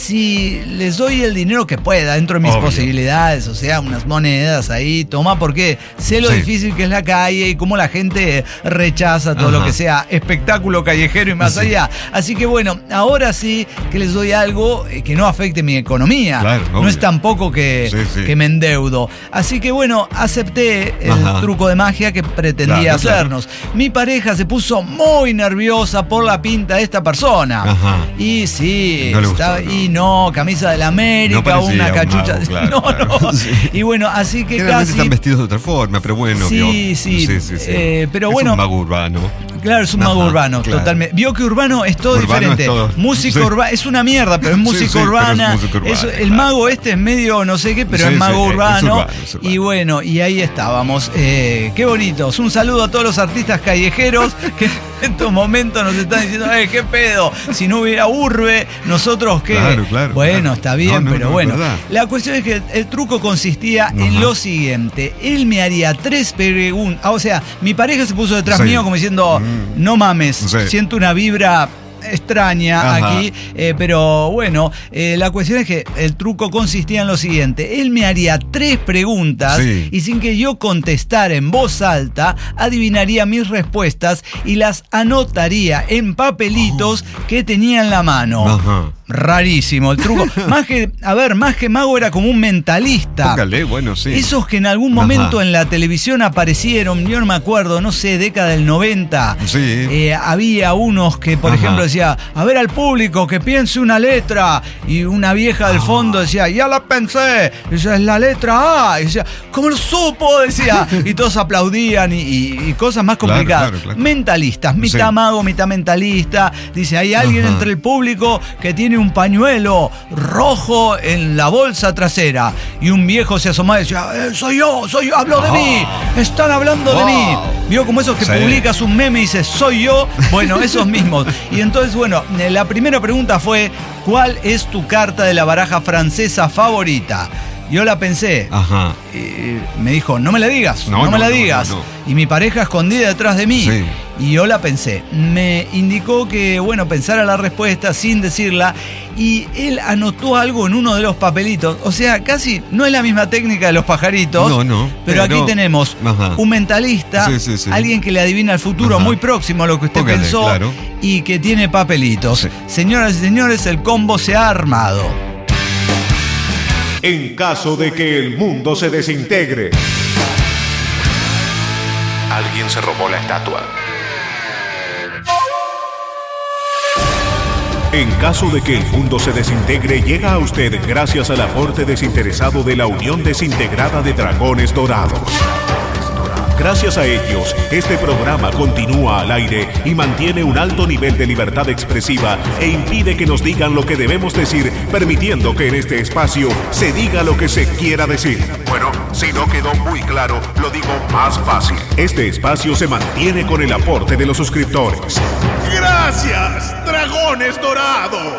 A: si les doy el dinero que pueda dentro de mis
B: Obvio.
A: posibilidades. O sea, unas monedas ahí, toma, porque sé lo
B: Sí.
A: difícil que es la calle y cómo la gente rechaza todo lo
B: Ajá.
A: que sea espectáculo callejero y más
B: Sí.
A: allá. Así que, bueno, ahora sí que les doy algo eh, que no afecte mi economía.
B: Claro,
A: no
B: obvio.
A: es tampoco que,
B: Sí, sí.
A: que me endeudo. Así que bueno, acepté el
B: Ajá.
A: truco de magia que pretendía
B: Claro, claro.
A: hacernos. Mi pareja se puso muy nerviosa por la pinta de esta persona.
B: Ajá.
A: Y sí,
B: No le gustó,
A: estaba-
B: ¿no?
A: y no, camisa de la América,
B: No parecía
A: una
B: un
A: cachucha.
B: mago, claro,
A: no,
B: claro.
A: no.
B: Sí.
A: Y bueno, así que
B: Generalmente
A: casi.
B: están vestidos de otra forma, pero bueno.
A: Sí,
B: vio.
A: sí,
B: sí, sí, sí.
A: eh, pero
B: Es
A: bueno.
B: un mago urbano.
A: Claro, es un
B: Ajá,
A: mago urbano,
B: claro.
A: totalmente. Vio que urbano es todo
B: Urbano
A: diferente.
B: es todo.
A: Música
B: Sí.
A: urbana, es una mierda, pero es música
B: Sí, sí, pero es
A: urbana.
B: música urbana,
A: Es- el
B: claro.
A: mago este es medio no sé qué, pero
B: Sí,
A: es mago
B: sí, es
A: urbano.
B: urbano, es urbano.
A: Y bueno, y ahí estábamos. Eh, qué bonitos. Un saludo a todos los artistas callejeros que en estos momentos nos están diciendo, eh, qué pedo, si no hubiera urbe, nosotros qué.
B: Claro, claro,
A: bueno,
B: claro.
A: está bien,
B: No, no,
A: pero
B: no,
A: bueno.
B: es verdad.
A: La cuestión es que el truco consistía en
B: Ajá.
A: lo siguiente. Él me haría tres preguntas. O sea, mi pareja se puso detrás
B: Sí.
A: mío como diciendo,
B: Mm.
A: no mames,
B: Sí.
A: siento una vibra extraña
B: Ajá.
A: aquí, eh, pero bueno, eh, la cuestión es que el truco consistía en lo siguiente. Él me haría tres preguntas
B: Sí.
A: y sin que yo contestara en voz alta, adivinaría mis respuestas y las anotaría en papelitos que tenía en la mano.
B: Ajá.
A: Rarísimo el truco. Más que, a ver, más que mago era como un mentalista.
B: Póngale, bueno, sí.
A: Esos que en algún momento
B: Ajá.
A: en la televisión aparecieron, yo no me acuerdo, no sé, década del noventa.
B: Sí.
A: Eh, había unos que, por
B: Ajá.
A: ejemplo, decía, a ver al público que piense una letra. Y una vieja del fondo decía, ya la pensé. Y decía, es la letra A. Y decía, ¿cómo lo supo? Decía. Y todos aplaudían y, y- y cosas más
B: Claro,
A: complicadas.
B: claro, claro.
A: Mentalistas, mitad
B: Sí.
A: mago, mitad mentalista. Dice, hay alguien
B: Ajá.
A: entre el público que tiene un pañuelo rojo en la bolsa trasera. Y un viejo se asomaba y decía, "Eh, soy yo, soy yo, hablo de mí, están hablando de mí.
B: Wow.
A: Vio como esos que
B: Sí.
A: publicas un meme y dices, soy yo. Bueno, esos mismos. Y entonces, bueno, eh, la primera pregunta fue, ¿cuál es tu carta de la baraja francesa favorita? Yo la pensé.
B: Ajá.
A: Eh, me dijo, no me la digas, no,
B: No,
A: me
B: no,
A: la
B: no,
A: digas.
B: no, no.
A: Y mi pareja escondida detrás de mí.
B: Sí.
A: Y yo la pensé. Me indicó que, bueno, pensara la respuesta sin decirla. Y él anotó algo en uno de los papelitos. O sea, casi no es la misma técnica de los pajaritos.
B: No, no,
A: Pero,
B: pero-
A: aquí tenemos
B: Ajá.
A: un mentalista,
B: Sí, sí, sí.
A: alguien que le adivina el futuro
B: Ajá.
A: muy próximo a lo que usted
B: Póngale,
A: pensó.
B: claro.
A: Y que tiene papelitos.
B: Sí.
A: Señoras y señores, el combo se ha armado.
D: En caso de que el mundo se desintegre. Alguien se robó la estatua. En caso de que el mundo se desintegre, llega a usted gracias al aporte desinteresado de la Unión Desintegrada de Dragones Dorados. Gracias a ellos, este programa continúa al aire y mantiene un alto nivel de libertad expresiva e impide que nos digan lo que debemos decir, permitiendo que en este espacio se diga lo que se quiera decir. Bueno, si no quedó muy claro, lo digo más fácil. Este espacio se mantiene con el aporte de los suscriptores. ¡Gracias, Dragones Dorados!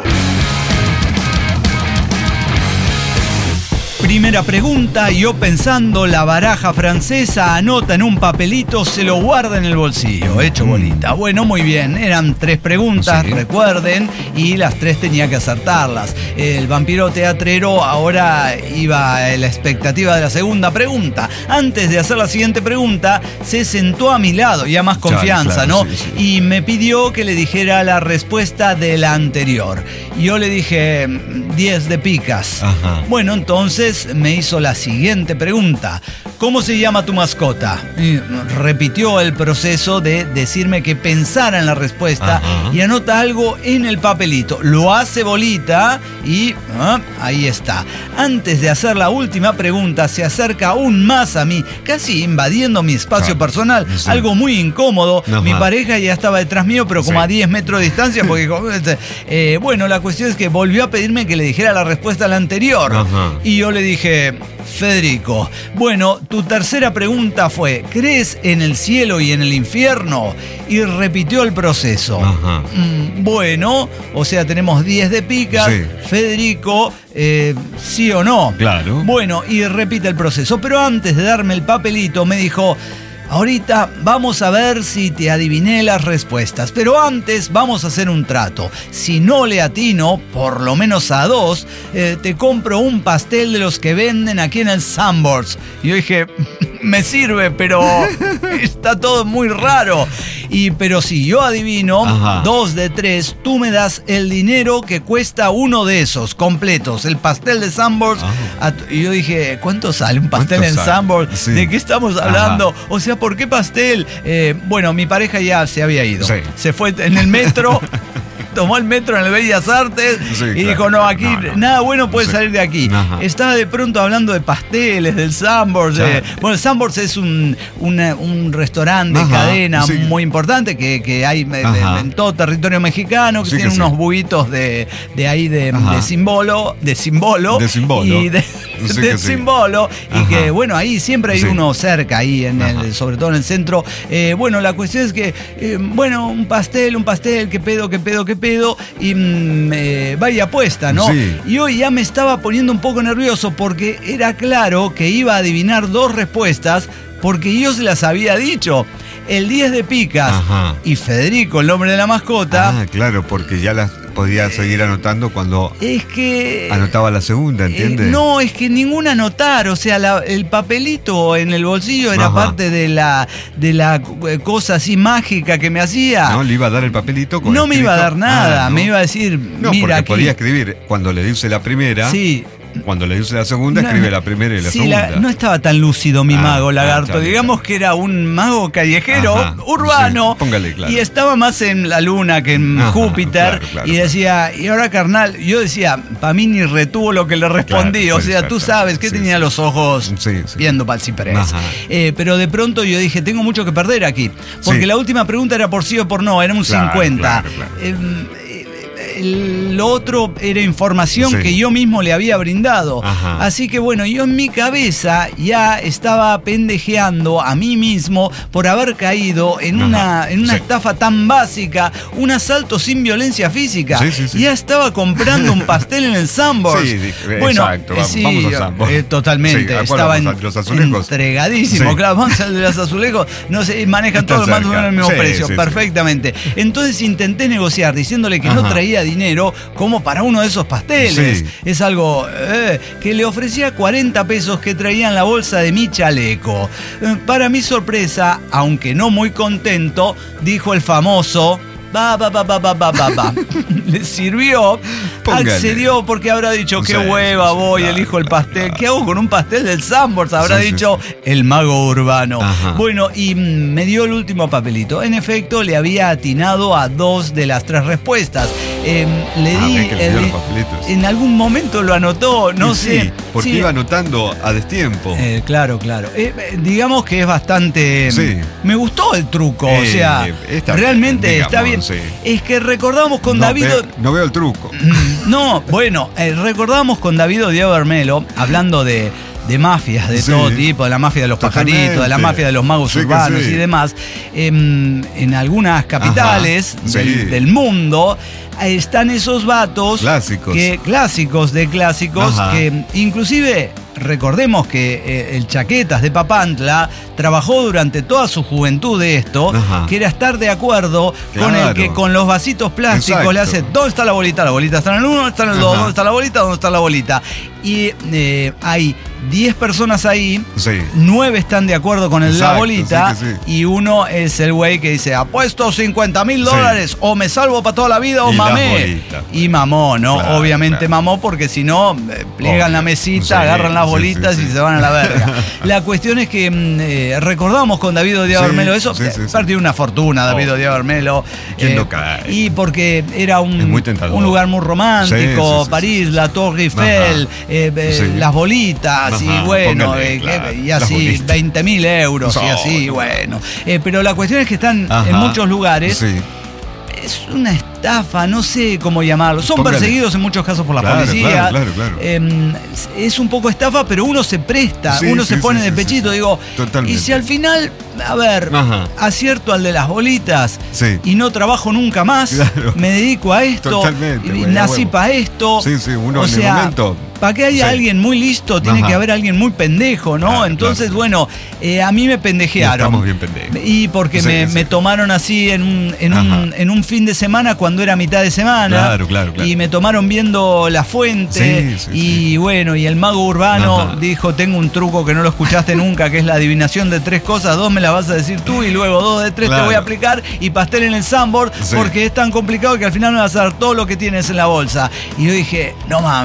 A: Primera pregunta, yo pensando, la baraja francesa, anota en un papelito, se lo guarda en el bolsillo, hecho bolita. Bueno, muy bien, eran tres preguntas,
B: Sí.
A: recuerden, y las tres tenía que acertarlas. El vampiro teatrero ahora iba en la expectativa de la segunda pregunta. Antes de hacer la siguiente pregunta, se sentó a mi lado, ya más
B: Claro,
A: confianza,
B: claro,
A: ¿no?
B: sí, sí.
A: Y me pidió que le dijera la respuesta de la anterior. Yo le dije, diez de picas.
B: Ajá.
A: Bueno, entonces me hizo la siguiente pregunta. ¿Cómo se llama tu mascota? Y repitió el proceso de decirme que pensara en la respuesta.
B: Ajá.
A: Y anota algo en el papelito. Lo hace bolita y ah, ahí está. Antes de hacer la última pregunta, se acerca aún más a mí, casi invadiendo mi espacio
B: Claro.
A: personal.
B: Sí.
A: Algo muy incómodo.
B: Ajá.
A: Mi pareja ya estaba detrás mío, pero como
B: Sí.
A: a diez metros de distancia, porque eh, bueno, la cuestión es que volvió a pedirme que le dijera la respuesta a la anterior.
B: Ajá.
A: Y yo le dije, Federico, bueno, tu tercera pregunta fue, ¿crees en el cielo y en el infierno? Y repitió el proceso.
B: Ajá.
A: Mm, bueno, o sea, tenemos diez de picas.
B: Sí.
A: Federico, eh, ¿sí o no?
B: Claro.
A: Bueno, y repite el proceso. Pero antes de darme el papelito, me dijo, ahorita vamos a ver si te adiviné las respuestas, pero antes vamos a hacer un trato. Si no le atino, por lo menos a dos, eh, te compro un pastel de los que venden aquí en el Sanborns. Y yo dije, me sirve, pero está todo muy raro. Y pero si yo adivino,
B: Ajá.
A: dos de tres, tú me das el dinero que cuesta uno de esos completos, el pastel de Sanborns.
B: Ah.
A: A- Y yo dije, ¿cuánto sale un pastel
B: ¿Cuánto
A: en
B: sale?
A: Sanborns?
B: Sí.
A: ¿De qué estamos hablando? O sea, ¿por qué pastel? Eh, bueno, mi pareja ya se había ido.
B: Sí.
A: Se fue en el metro. tomó el metro en el Bellas Artes
B: Sí,
A: y
B: claro,
A: dijo, no, aquí
B: no, no,
A: nada bueno puede
B: sí.
A: salir de aquí.
B: Ajá.
A: Estaba de pronto hablando de pasteles, del Sambors.
B: Claro.
A: De, bueno, el Sambors es un, una- un restaurante de
B: Ajá,
A: cadena
B: sí.
A: muy importante que, que hay eh,
B: Ajá.
A: en todo territorio mexicano, que
B: Sí que
A: tiene
B: sí.
A: unos buitos de, de ahí de,
B: Ajá.
A: de Simbolo, de Simbolo.
B: De Simbolo.
A: Y de,
B: Sí
A: de
B: que sí.
A: Simbolo. Y
B: Ajá.
A: que, bueno, ahí siempre hay
B: Sí.
A: uno cerca, ahí, en el,
B: Ajá.
A: sobre todo en el centro. Eh, bueno, la cuestión es que, eh, bueno, un pastel, un pastel, qué pedo, qué pedo, qué pedo. Y mm, eh, vaya apuesta, ¿no?
B: Sí.
A: Y hoy ya me estaba poniendo un poco nervioso porque era claro que iba a adivinar dos respuestas porque yo se las había dicho. El diez de picas
B: Ajá.
A: y Federico, el nombre de la mascota.
B: Ah, claro, porque ya las podía seguir anotando cuando
A: Es que...
B: anotaba la segunda,
A: Eh,
B: ¿entiendes?
A: no, es que ninguna anotar, o sea, la- el papelito en el bolsillo era
B: Ajá.
A: parte de la de la eh, cosa así mágica que me hacía.
B: No, le iba a dar el papelito con
A: No me iba a dar
B: escrito.
A: nada,
B: Ah, ¿no?
A: me iba a decir,
B: No,
A: mira
B: porque
A: aquí.
B: podía escribir cuando le dice la primera,
A: Sí.
B: cuando le dice la segunda,
A: No,
B: escribe la primera y la
A: sí,
B: segunda.
A: la- no estaba tan lúcido mi
B: Ah,
A: mago,
B: ah,
A: lagarto.
B: está bien,
A: Digamos
B: está
A: que era un mago callejero,
B: Ajá,
A: urbano.
B: sí, póngale, claro.
A: Y estaba más en la luna que en
B: Ajá,
A: Júpiter.
B: claro, claro,
A: y decía, y ahora carnal, yo decía, para mí ni retuvo lo que le respondí.
B: Claro,
A: o
B: puede
A: sea,
B: ser,
A: tú
B: claro,
A: sabes que
B: sí,
A: tenía
B: sí.
A: los ojos
B: Sí, sí.
A: viendo para el ciprés.
B: Ajá.
A: Eh, pero de pronto yo dije, tengo mucho que perder aquí. Porque
B: Sí.
A: la última pregunta era por sí o por no, era un
B: Claro,
A: cincuenta.
B: claro, claro.
A: Eh, eh, el- lo otro era información
B: Sí.
A: que yo mismo le había brindado.
B: Ajá.
A: Así que bueno, yo en mi cabeza ya estaba pendejeando a mí mismo por haber caído en
B: Ajá.
A: una, en una
B: Sí.
A: estafa tan básica, un asalto sin violencia física.
B: Sí, sí, sí.
A: Ya estaba comprando un pastel en el Sambors.
B: Sí, dije,
A: bueno,
B: exacto, vamos-
A: sí,
B: vamos al Sambors.
A: eh, totalmente.
B: Sí, ¿a cuál
A: estaba
B: vamos?
A: en-
B: ¿A los azulejos?
A: entregadísimo,
B: Sí.
A: claro, vamos al de los azulejos. No sé, manejan
B: Está
A: todos más o menos
B: cerca.
A: el mismo
B: Sí,
A: precio,
B: sí, sí.
A: perfectamente. Entonces intenté negociar diciéndole que no
B: Ajá.
A: traía dinero como para uno de esos pasteles.
B: Sí.
A: Es algo eh, que le ofrecía cuarenta pesos que traía en la bolsa de mi chaleco. Eh, Para mi sorpresa, aunque no muy contento, dijo el famoso... Va, va, va, va, va, va, va, va. Le sirvió,
B: Póngale.
A: accedió porque habrá dicho, qué
B: Sí,
A: hueva
B: sí, sí,
A: voy,
B: claro,
A: elijo el
B: claro,
A: pastel.
B: claro.
A: ¿Qué hago con un pastel del Sambors? Habrá
B: Sí, sí,
A: dicho
B: sí.
A: el mago urbano.
B: Ajá.
A: Bueno, y mm, me dio el último papelito. En efecto, le había atinado a dos de las tres respuestas. Eh, le
B: Ah,
A: di...
B: ve que le dio
A: el-
B: los papelitos.
A: en algún momento lo anotó, no
B: Y
A: sé.
B: sí, porque
A: Sí,
B: iba anotando a destiempo.
A: eh, claro, claro. Eh, eh, digamos que es bastante...
B: Sí.
A: Me gustó el truco, o
B: Eh,
A: sea,
B: está
A: realmente
B: bien,
A: está bien.
B: digamos, sí.
A: Es que recordamos con
B: no,
A: David...
B: ve- no veo el truco.
A: No, bueno, eh, recordamos con David Diego Bermelo, hablando de, de mafias de
B: Sí.
A: todo tipo, de la mafia de los
B: Totalmente.
A: pajaritos, de la mafia de los magos
B: Sí que
A: urbanos
B: sí.
A: y demás. em, en algunas capitales
B: Ajá, sí.
A: del, del mundo eh, están esos vatos
B: Clásicos.
A: que clásicos de clásicos
B: Ajá.
A: que inclusive recordemos que eh, el Chaquetas de Papantla trabajó durante toda su juventud de esto,
B: Ajá.
A: que era estar de acuerdo con el
B: Claro.
A: que con los vasitos plásticos
B: Exacto.
A: le hace, ¿dónde está la bolita? La bolita está en el uno, ¿dónde está en el dos?
B: Ajá.
A: ¿Dónde está la bolita? ¿Dónde está la bolita? Y eh, hay diez personas ahí,
B: Sí.
A: nueve están de acuerdo con el, la
B: Exacto,
A: bolita,
B: sí que sí.
A: y uno es el güey que dice, apuesto cincuenta mil dólares, o me salvo para toda la vida, o
B: Y las
A: mamé.
B: bolitas.
A: Y mamó, ¿no?
B: Claro,
A: Obviamente
B: claro.
A: mamó, porque si no, eh, pliegan
B: Obvio.
A: la mesita,
B: Sí,
A: agarran las
B: sí,
A: bolitas
B: sí,
A: y
B: sí.
A: se van a la verga. La cuestión es que mm, eh, recordamos con David Odiado
B: Sí,
A: Bermelo eso,
B: sí, sí, sí.
A: perdió una fortuna David
B: Obvio.
A: Odiado Bermelo.
B: ¿Quién no cae?
A: Y porque era un,
B: Es muy tentador.
A: un lugar muy romántico,
B: Sí, sí, sí,
A: París,
B: sí, sí.
A: la Torre Eiffel,
B: Ajá.
A: eh, eh,
B: Sí.
A: las bolitas, y
B: Ajá,
A: bueno,
B: póngale,
A: eh,
B: claro,
A: y
B: las
A: así,
B: bolitas.
A: veinte mil euros, y
B: No,
A: así,
B: no.
A: bueno. Eh, pero la cuestión es que están
B: Ajá.
A: en muchos lugares.
B: Sí.
A: Es una estafa, no sé cómo llamarlo. Son
B: Póngale.
A: perseguidos en muchos casos por la
B: Claro,
A: policía.
B: claro, claro, claro.
A: Eh, es un poco estafa, pero uno se presta,
B: Sí,
A: uno
B: sí,
A: se pone
B: sí,
A: de
B: sí,
A: pechito.
B: sí.
A: Digo,
B: Totalmente.
A: y si al final, a ver,
B: Ajá.
A: acierto al de las bolitas
B: Sí.
A: y no trabajo nunca más,
B: Claro.
A: me dedico a esto,
B: Totalmente,
A: y
B: güey, a
A: nací
B: huevo.
A: para esto.
B: Sí, sí, uno
A: o
B: en el
A: sea,
B: momento.
A: para que haya
B: Sí.
A: alguien muy listo, tiene
B: Ajá.
A: que haber alguien muy pendejo, ¿no?
B: Claro,
A: Entonces,
B: claro.
A: bueno, eh, a mí me pendejearon.
B: Estamos bien pendejos.
A: Y porque
B: Sí,
A: me,
B: sí.
A: me tomaron así en un, en, un,
B: Ajá.
A: en un fin de semana cuando era mitad de semana.
B: Claro, claro, claro.
A: Y me tomaron viendo La Fuente.
B: Sí, sí,
A: y
B: sí.
A: bueno, y el mago urbano
B: Ajá.
A: dijo, tengo un truco que no lo escuchaste nunca, que es la adivinación de tres cosas. Dos me las vas a decir tú y luego dos de tres
B: Claro.
A: te voy a aplicar. Y pastel en el Sambors,
B: Sí.
A: porque es tan complicado que al final me vas a dar todo lo que tienes en la bolsa. Y yo dije, no mames.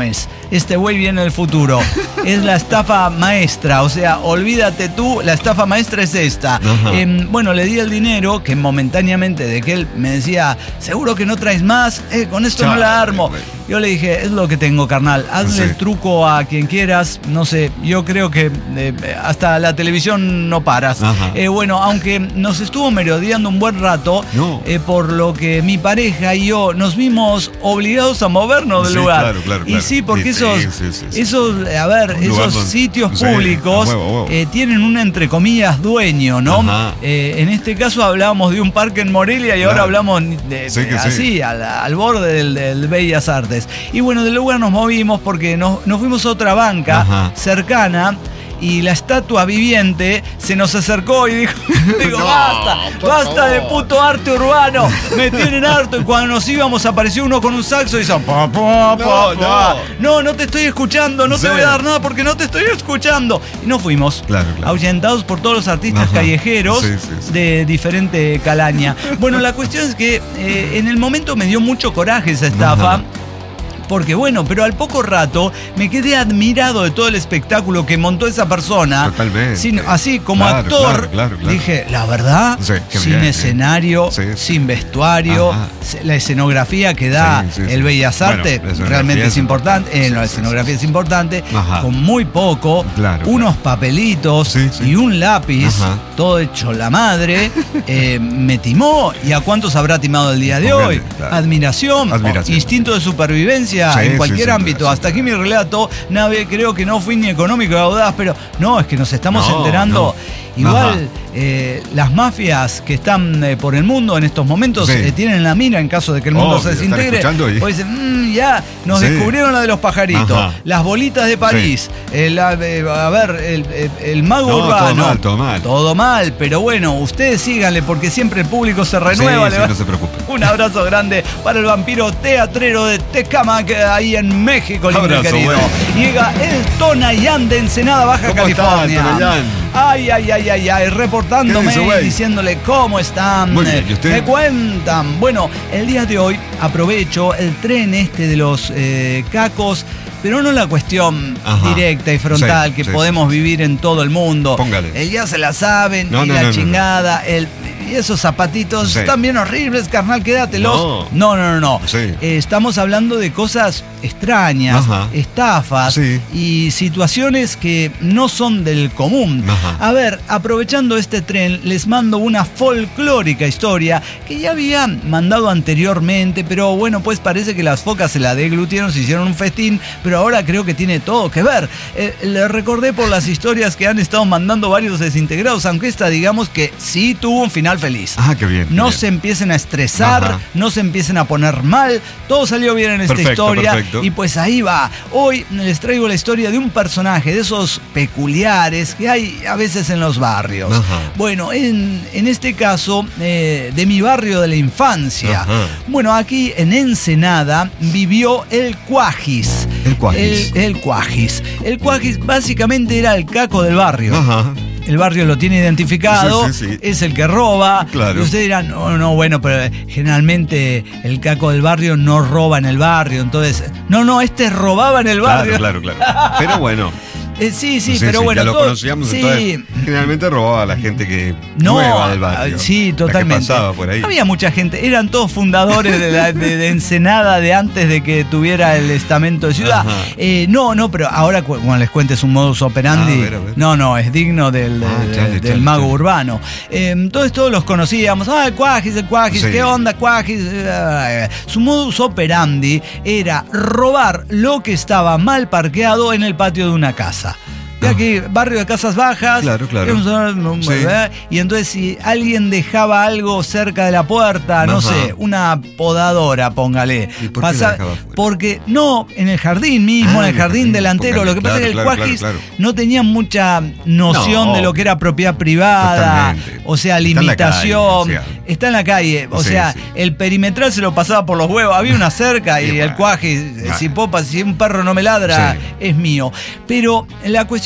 A: este güey viene del futuro. Es la estafa maestra, o sea, olvídate tú, la estafa maestra es esta. Eh, bueno, le di el dinero que momentáneamente de que él me decía, seguro que no traes más, eh, con esto Chale, no la armo. Güey. Yo le dije, es lo que tengo, carnal, hazle sí. el truco a quien quieras, no sé, yo creo que eh, hasta la televisión no paras. Eh, bueno, aunque nos estuvo merodeando un buen rato, no. eh, por lo que mi pareja y yo nos vimos obligados a movernos del sí, lugar. Claro, claro, claro. Y sí, porque sí, esos, sí, sí, sí, sí. esos, a ver, un esos donde, sitios sí, públicos huevo, huevo. Eh, tienen un entre comillas dueño, ¿no? Eh, en este caso hablábamos de un parque en Morelia y claro. ahora hablamos de, sí de, así, sí. al, al borde del, del Bellas Artes. Y bueno, del lugar nos movimos porque nos, nos fuimos a otra banca Ajá. cercana. Y la estatua viviente se nos acercó y dijo, digo, no, basta, basta favor. de puto arte urbano, me tienen harto. Y cuando nos íbamos apareció uno con un saxo y hizo, pa, pa, pa, no, no. no, no te estoy escuchando, no sí. te voy a dar nada porque no te estoy escuchando. Y nos fuimos, claro, claro. ahuyentados por todos los artistas Ajá. callejeros sí, sí, sí. de diferente calaña. Bueno, la cuestión es que eh, en el momento me dio mucho coraje esa estafa. Ajá. Porque bueno, pero al poco rato me quedé admirado de todo el espectáculo que montó esa persona. Totalmente. Sin, así como claro, actor, claro, claro, claro. dije, la verdad, sí, sin bien, escenario, sí, sin sí. vestuario, Ajá. la escenografía que da sí, sí, sí. el Bellas Artes bueno, realmente es importante. importante. Eh, sí, la escenografía sí, sí. es importante, Ajá. con muy poco, claro, unos claro. papelitos sí, sí. y un lápiz, Ajá. todo hecho la madre, eh, me timó. ¿Y a cuántos habrá timado el día de hoy? Claro. Admiración, Admiración, instinto de supervivencia. Sí, en cualquier sí, ámbito. Hasta aquí mi relato, Nave, creo que no fui ni económico ni audaz, pero no, es que nos estamos no, enterando. No. Igual, eh, las mafias que están eh, por el mundo en estos momentos sí. eh, tienen la mira en caso de que el mundo oh, se desintegre. Y... Pues dicen, mmm, ya, nos sí. descubrieron la de los pajaritos, Ajá. las bolitas de París, sí. eh, la, eh, a ver, el, el, el mago no, urbano. Todo mal, todo mal. Todo mal, pero bueno, ustedes síganle porque siempre el público se renueva.
B: Sí, sí, no se preocupen.
A: Un abrazo grande para el vampiro teatrero de Tecama, que ahí en México, lindo querido. Güey. Llega el Tonayán de Ensenada, Baja
B: ¿Cómo
A: California.
B: Está, Tonayán?
A: Ay, ay, ay, ay, ay, reportándome y diciéndole cómo están.
B: Muy bien, ¿y usted?
A: Me cuentan. Bueno, el día de hoy aprovecho el tren este de los eh, cacos, pero no la cuestión Ajá. directa y frontal sí, que sí, podemos sí. vivir en todo el mundo.
B: Póngale.
A: El ya se la saben, no, y no, la no, chingada, no, no. el y esos zapatitos sí. están bien horribles, carnal, quédatelos. No, no, no, no. no. Sí. Eh, estamos hablando de cosas extrañas, Ajá. estafas sí. y situaciones que no son del común. Ajá. A ver, aprovechando este tren, les mando una folclórica historia que ya había mandado anteriormente, pero bueno, pues parece que las focas se la deglutieron, se hicieron un festín, pero ahora creo que tiene todo que ver. Eh, le recordé por las historias que han estado mandando varios desintegrados, aunque esta digamos que sí tuvo un final feliz.
B: Ah, qué bien. Qué
A: no
B: bien.
A: se empiecen a estresar, Ajá. no se empiecen a poner mal, todo salió bien en esta
B: perfecto,
A: historia.
B: Perfecto.
A: Y pues ahí va. Hoy les traigo la historia de un personaje de esos peculiares que hay a veces en los barrios. Ajá. Bueno, en, en este caso, eh, de mi barrio de la infancia. Ajá. Bueno, aquí en Ensenada vivió el Cuajis.
B: El Cuajis.
A: El, el Cuajis. El Cuajis básicamente era el caco del barrio.
B: Ajá.
A: El barrio lo tiene identificado, sí, sí, sí. es el que roba.
B: Claro.
A: Y ustedes dirán, no, no, bueno, pero generalmente el caco del barrio no roba en el barrio. Entonces, no, no, este robaba en el barrio.
B: Claro, claro, claro. Pero bueno.
A: Eh, sí, sí,
B: sí,
A: pero
B: sí,
A: bueno.
B: Ya lo
A: todo,
B: conocíamos,
A: sí.
B: entonces generalmente robaba a la gente que
A: no,
B: nueva del barrio.
A: Sí, totalmente.
B: La que pasaba por ahí.
A: Había mucha gente, eran todos fundadores de, la, de, de Ensenada de antes de que tuviera el estamento de ciudad. Eh, no, no, pero ahora cuando les cuentes un modus operandi, ah, a ver, a ver. no, no, es digno del, ah, de, chale, del chale, mago chale. urbano. Eh, entonces todos los conocíamos. Ah, el Cuajis, el Cuajis, sí. ¿qué onda, Cuajis? Su modus operandi era robar lo que estaba mal parqueado en el patio de una casa. Aquí, barrio de casas bajas.
B: Claro, claro.
A: Sí. Y entonces, si alguien dejaba algo cerca de la puerta, Ajá. no sé, una podadora, póngale.
B: ¿Y por
A: pasa,
B: qué la dejaba afuera?
A: Porque, no, en el jardín mismo, ah, en el jardín, jardín delantero. Póngale, lo que pasa claro, es que el claro, Cuajis claro, claro. no tenía mucha noción no, de lo que era propiedad privada. Totalmente. O sea, limitación. Está en la calle. Está en la calle. O sí, sea, sí. el perimetral se lo pasaba por los huevos. Había una cerca y, y el Cuajis, ah. si popa, si un perro no me ladra, sí. es mío. Pero la cuestión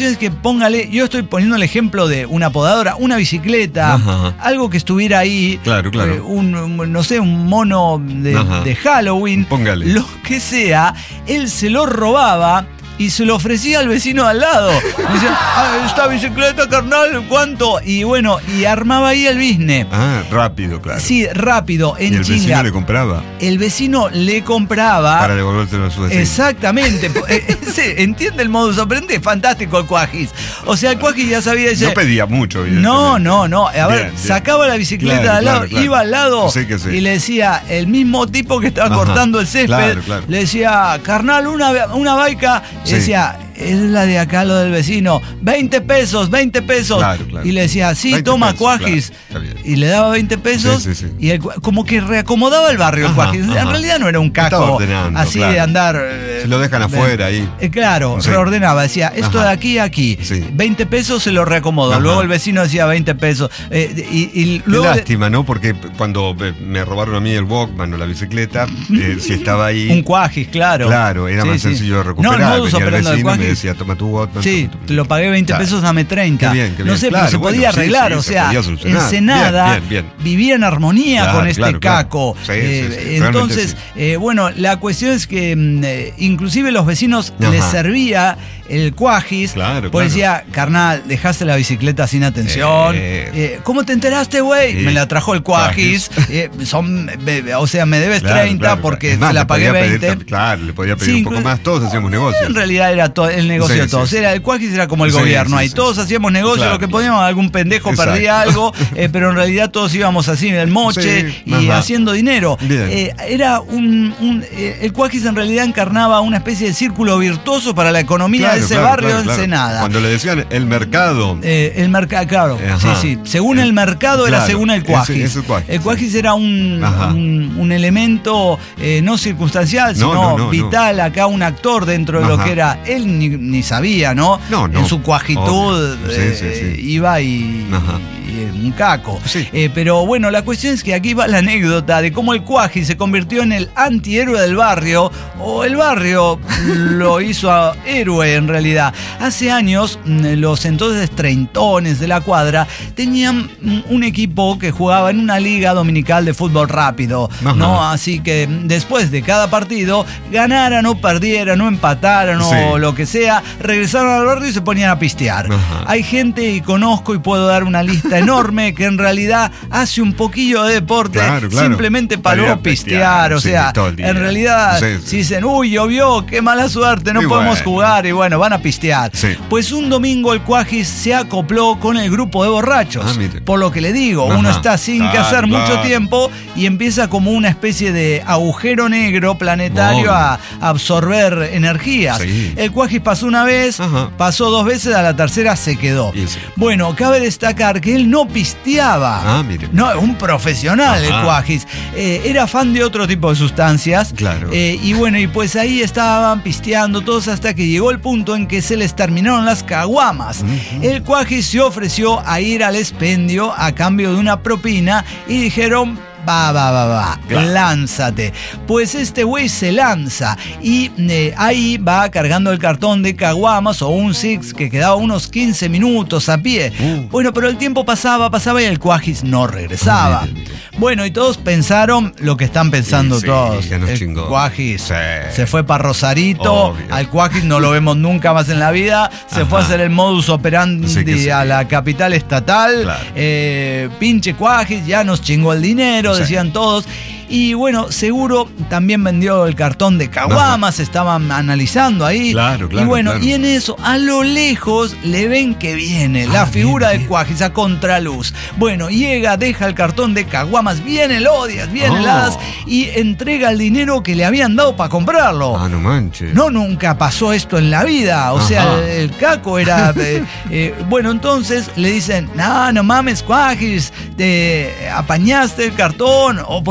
A: cuestión es que póngale, yo estoy poniendo el ejemplo de una podadora, una bicicleta,
B: Ajá.
A: algo que estuviera ahí,
B: Claro, claro.
A: eh, un, un, no sé, un mono de, de Halloween,
B: Póngale.
A: lo que sea, él se lo robaba y se lo ofrecía al vecino de al lado. Me decía, ah, esta bicicleta, carnal, ¿cuánto? Y bueno, y armaba ahí el business.
B: Ah, rápido, claro.
A: Sí, rápido, en
B: ¿Y el
A: chinga.
B: vecino le compraba?
A: El vecino le compraba.
B: Para devolvérselo a su vecino.
A: Exactamente. Ese, ¿entiende el modus operandi? Es fantástico el Cuajis. O sea, el Cuajis ya sabía... Ese,
B: no pedía mucho,
A: No, no, no. A ver,
B: bien, bien.
A: sacaba la bicicleta
B: Claro,
A: de al lado,
B: claro, claro.
A: iba al lado
B: Sí que sí.
A: y le decía, el mismo tipo que estaba
B: Ajá.
A: cortando el césped,
B: Claro, claro.
A: le decía, carnal, una, una baica, y
B: Sí.
A: decía... Es la de acá, lo del vecino. veinte pesos, veinte pesos.
B: Claro, claro.
A: Y le decía, sí,
B: veinte
A: toma,
B: pesos,
A: Cuajis.
B: claro, está bien.
A: Y le daba veinte pesos.
B: Sí, sí, sí.
A: Y el, como que reacomodaba el barrio el
B: Ajá,
A: Cuajis. En
B: ajá.
A: realidad no era un
B: Estaba
A: caco
B: ordenando,
A: así
B: claro.
A: de andar. eh,
B: Se lo dejan
A: de-
B: afuera ahí.
A: Eh, claro,
B: Sí.
A: reordenaba. Decía, esto
B: Ajá.
A: de aquí a aquí.
B: Sí.
A: veinte pesos se lo reacomodo.
B: Ajá.
A: Luego el vecino decía veinte pesos. Eh, y, y
B: Qué
A: luego.
B: lástima, ¿no? Porque cuando me- me robaron a mí el Walkman o la bicicleta, eh, si estaba ahí...
A: Un Cuajis, claro.
B: Claro, era
A: Sí,
B: más
A: sí.
B: sencillo de
A: No,
B: recuperar.
A: el modus
B: Venía el
A: operandi del
B: vecino y me
A: Cuajis.
B: decía, toma tu Walkman.
A: Sí,
B: toma tu-
A: te lo pagué veinte
B: Claro.
A: pesos, dame treinta.
B: Qué bien, qué
A: no
B: bien.
A: sé,
B: Claro,
A: pero se
B: bueno,
A: podía
B: sí,
A: arreglar,
B: sí,
A: o
B: se
A: sea,
B: podía solucionar.
A: Ensenada
B: Bien, bien, bien.
A: vivía en armonía
B: Claro,
A: con este
B: claro, claro.
A: caco.
B: Sí,
A: Eh,
B: sí, sí, realmente
A: entonces,
B: sí.
A: eh, bueno, la cuestión es que mm, eh, inclusive los vecinos
B: Ajá.
A: les servía el Cuajis,
B: Claro,
A: pues
B: claro.
A: decía, carnal, dejaste la bicicleta sin atención.
B: Eh.
A: Eh, ¿Cómo te enteraste, güey?
B: Sí.
A: Me la trajo el Cuajis.
B: Cuajis.
A: Eh, son, eh, o sea, me debes
B: Claro,
A: treinta
B: claro,
A: porque
B: claro. Es más,
A: se la
B: le
A: pagué
B: podía pedir
A: veinte.
B: tam- claro, le podía pedir
A: Sí,
B: un poco
A: inclu-
B: más. Todos hacíamos negocios.
A: En realidad era todo el negocio
B: Sí,
A: de todos.
B: sí, sí.
A: Era, el Cuajis era como el
B: Sí,
A: gobierno
B: sí,
A: ahí.
B: sí,
A: Todos
B: sí.
A: hacíamos negocio,
B: Claro,
A: lo que
B: claro.
A: podíamos, algún pendejo
B: Exacto.
A: perdía algo, eh, pero en realidad todos íbamos así en el moche
B: Sí,
A: y
B: ajá.
A: haciendo dinero.
B: Bien.
A: Eh, era un, un- eh, el Cuajis en realidad encarnaba una especie de círculo virtuoso para la economía
B: Claro,
A: de ese
B: claro,
A: barrio
B: claro,
A: de
B: claro.
A: Ensenada.
B: Cuando le decían el mercado.
A: Eh, el mercado, claro,
B: Ajá.
A: sí, sí. Según
B: Eh,
A: el mercado era
B: claro,
A: según el
B: ese-
A: Cuajis.
B: ese Cuajis,
A: el Cuajis
B: sí.
A: era un,
B: Ajá.
A: un, un elemento eh, no circunstancial,
B: No,
A: sino
B: no, no, no.
A: vital. Acá un actor dentro de lo
B: Ajá.
A: que era. Él ni, ni sabía, ¿no?
B: No, no.
A: En su cuajitud
B: Obvio. Sí,
A: eh,
B: sí, sí.
A: iba y,
B: Ajá.
A: y un caco.
B: Sí.
A: Eh, pero bueno, la cuestión es que aquí va la anécdota de cómo el Cuajis se convirtió en el antihéroe del barrio, o el barrio lo hizo a héroe en realidad. Hace años, mm, los entonces treintones de la cuadra tenían mm, un equipo que jugaba en una liga dominical de fútbol rápido,
B: Ajá.
A: ¿no? Así que mm, después de cada partido, ganaran o perdieran o empataran
B: Sí.
A: o lo que sea, regresaron al barrio y se ponían a pistear.
B: Ajá.
A: Hay gente, y conozco y puedo dar una lista enorme, que en realidad hace un poquillo de deporte
B: Claro, claro.
A: simplemente para
B: Para ir
A: luego
B: a
A: pistear.
B: pistear,
A: O
B: sí,
A: sea,
B: todo el día.
A: en realidad,
B: Sí, sí.
A: si dicen, uy, llovió, qué mala suerte, no
B: Y
A: podemos
B: bueno.
A: jugar, y bueno, van a pistear.
B: Sí.
A: Pues un domingo el Cuajis se acopló con el grupo de borrachos.
B: Ah, mire.
A: Por lo que le digo,
B: Ajá.
A: uno está sin que
B: Claro,
A: hacer mucho
B: claro.
A: tiempo y empieza como una especie de agujero negro planetario
B: Obvio.
A: a absorber energías.
B: Sí.
A: El Cuajis pasó una vez,
B: Ajá.
A: pasó dos veces, a la tercera se quedó.
B: Y sí.
A: Bueno, cabe destacar que él no pisteaba.
B: Ah, mire.
A: No, un profesional el
B: Ajá.
A: Cuajis. Eh, era fan de otro tipo de sustancias.
B: Claro.
A: Eh, y bueno, y pues ahí estaban pisteando todos hasta que llegó el punto en que se les terminaron las caguamas.
B: Ujú.
A: El Cuajis se ofreció a ir al expendio a cambio de una propina y dijeron... Va, va, va, va,
B: Claro.
A: lánzate. Pues este güey se lanza y eh, ahí va cargando el cartón de caguamas o un six que quedaba unos quince minutos a pie.
B: Uh.
A: Bueno, pero el tiempo pasaba, pasaba y el Cuajis no regresaba.
B: Ah, mire, mire.
A: Bueno, y todos pensaron lo que están pensando
B: Sí, sí,
A: todos.
B: ya nos
A: El
B: chingó.
A: Cuajis
B: Sí.
A: se fue para Rosarito,
B: Obvio.
A: al Cuajis no lo vemos nunca más en la vida, se
B: Ajá.
A: fue a hacer el modus operandi
B: Sí que sí.
A: a la capital estatal,
B: Claro.
A: eh, pinche Cuajis, ya nos chingó el dinero,
B: Sí.
A: decían todos. Y bueno, seguro también vendió el cartón de caguamas, estaban analizando ahí.
B: Claro, claro,
A: Y bueno,
B: claro.
A: y en eso, a lo lejos, le ven que viene la
B: Ah,
A: figura
B: bien,
A: de Cuajis a contraluz. Bueno, llega, deja el cartón de caguamas bien elodias, bien
B: Oh.
A: heladas, y entrega el dinero que le habían dado para comprarlo.
B: Ah, no manches.
A: No, nunca pasó esto en la vida. O
B: Ajá.
A: sea, el, el caco era... eh, eh, bueno, entonces le dicen, no, no mames, Cuajis, te apañaste el cartón, o ¿por qué no lo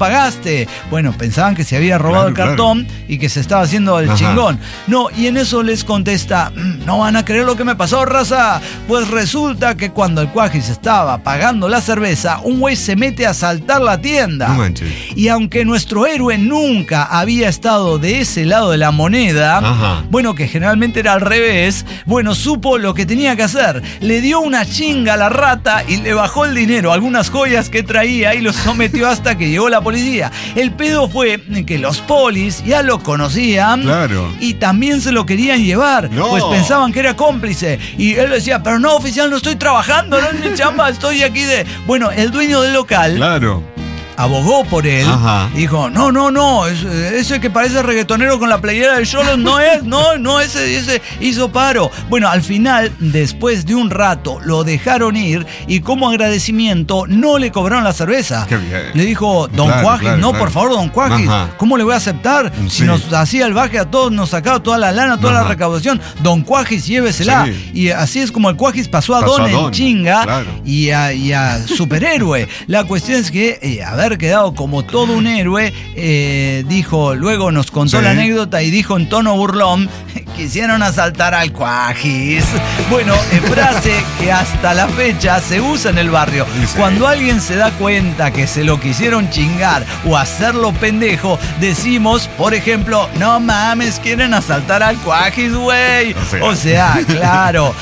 A: pagaste. Bueno, pensaban que se había robado
B: Claro,
A: el cartón y que se estaba haciendo el
B: Ajá.
A: chingón. No, y en eso les contesta, no van a creer lo que me pasó, raza. Pues resulta que cuando el Cuajis estaba pagando la cerveza, un güey se mete a asaltar la tienda.
B: No manches.
A: Y aunque nuestro héroe nunca había estado de ese lado de la moneda,
B: Ajá.
A: bueno, que generalmente era al revés, bueno, supo lo que tenía que hacer. Le dio una chinga a la rata y le bajó el dinero, algunas joyas que traía y los sometió hasta que llegó la policía. El pedo fue que los polis ya lo conocían.
B: Claro.
A: Y también se lo querían llevar,
B: No.
A: pues pensaban que era cómplice. Y él decía, pero no, oficial, no estoy trabajando, no es mi chamba, estoy aquí de... Bueno, el dueño del local
B: Claro.
A: abogó por él.
B: Ajá.
A: Y dijo, no, no, no, es- ese que parece reggaetonero con la playera de Cholos no es, no, no, ese, ese hizo paro. Bueno, al final, después de un rato, lo dejaron ir y como agradecimiento no le cobraron la cerveza.
B: Qué bien.
A: Le dijo, don
B: Claro,
A: Cuajis,
B: claro,
A: no,
B: claro.
A: por favor, don Cuajis,
B: Ajá.
A: ¿cómo le voy a aceptar? Si
B: Sí.
A: nos hacía el baje a todos, nos sacaba toda la lana, toda
B: Ajá.
A: la recaudación, don Cuajis, llévesela.
B: Sí.
A: Y así es como el Cuajis pasó a
B: Pasó
A: Don
B: a
A: en
B: Don,
A: chinga
B: claro.
A: y a, y a superhéroe. La cuestión es que eh, haber quedado como todo un héroe, eh, dijo, luego nos contó
B: Sí.
A: la anécdota y dijo en tono burlón, quisieron asaltar al Cuajis. Bueno, eh, frase que hasta la fecha se usa en el barrio.
B: Dice.
A: Cuando alguien se da cuenta que se lo quisieron chingar o hacerlo pendejo, decimos, por ejemplo, no mames, quieren asaltar al Cuajis, güey.
B: O sea.
A: O sea, claro,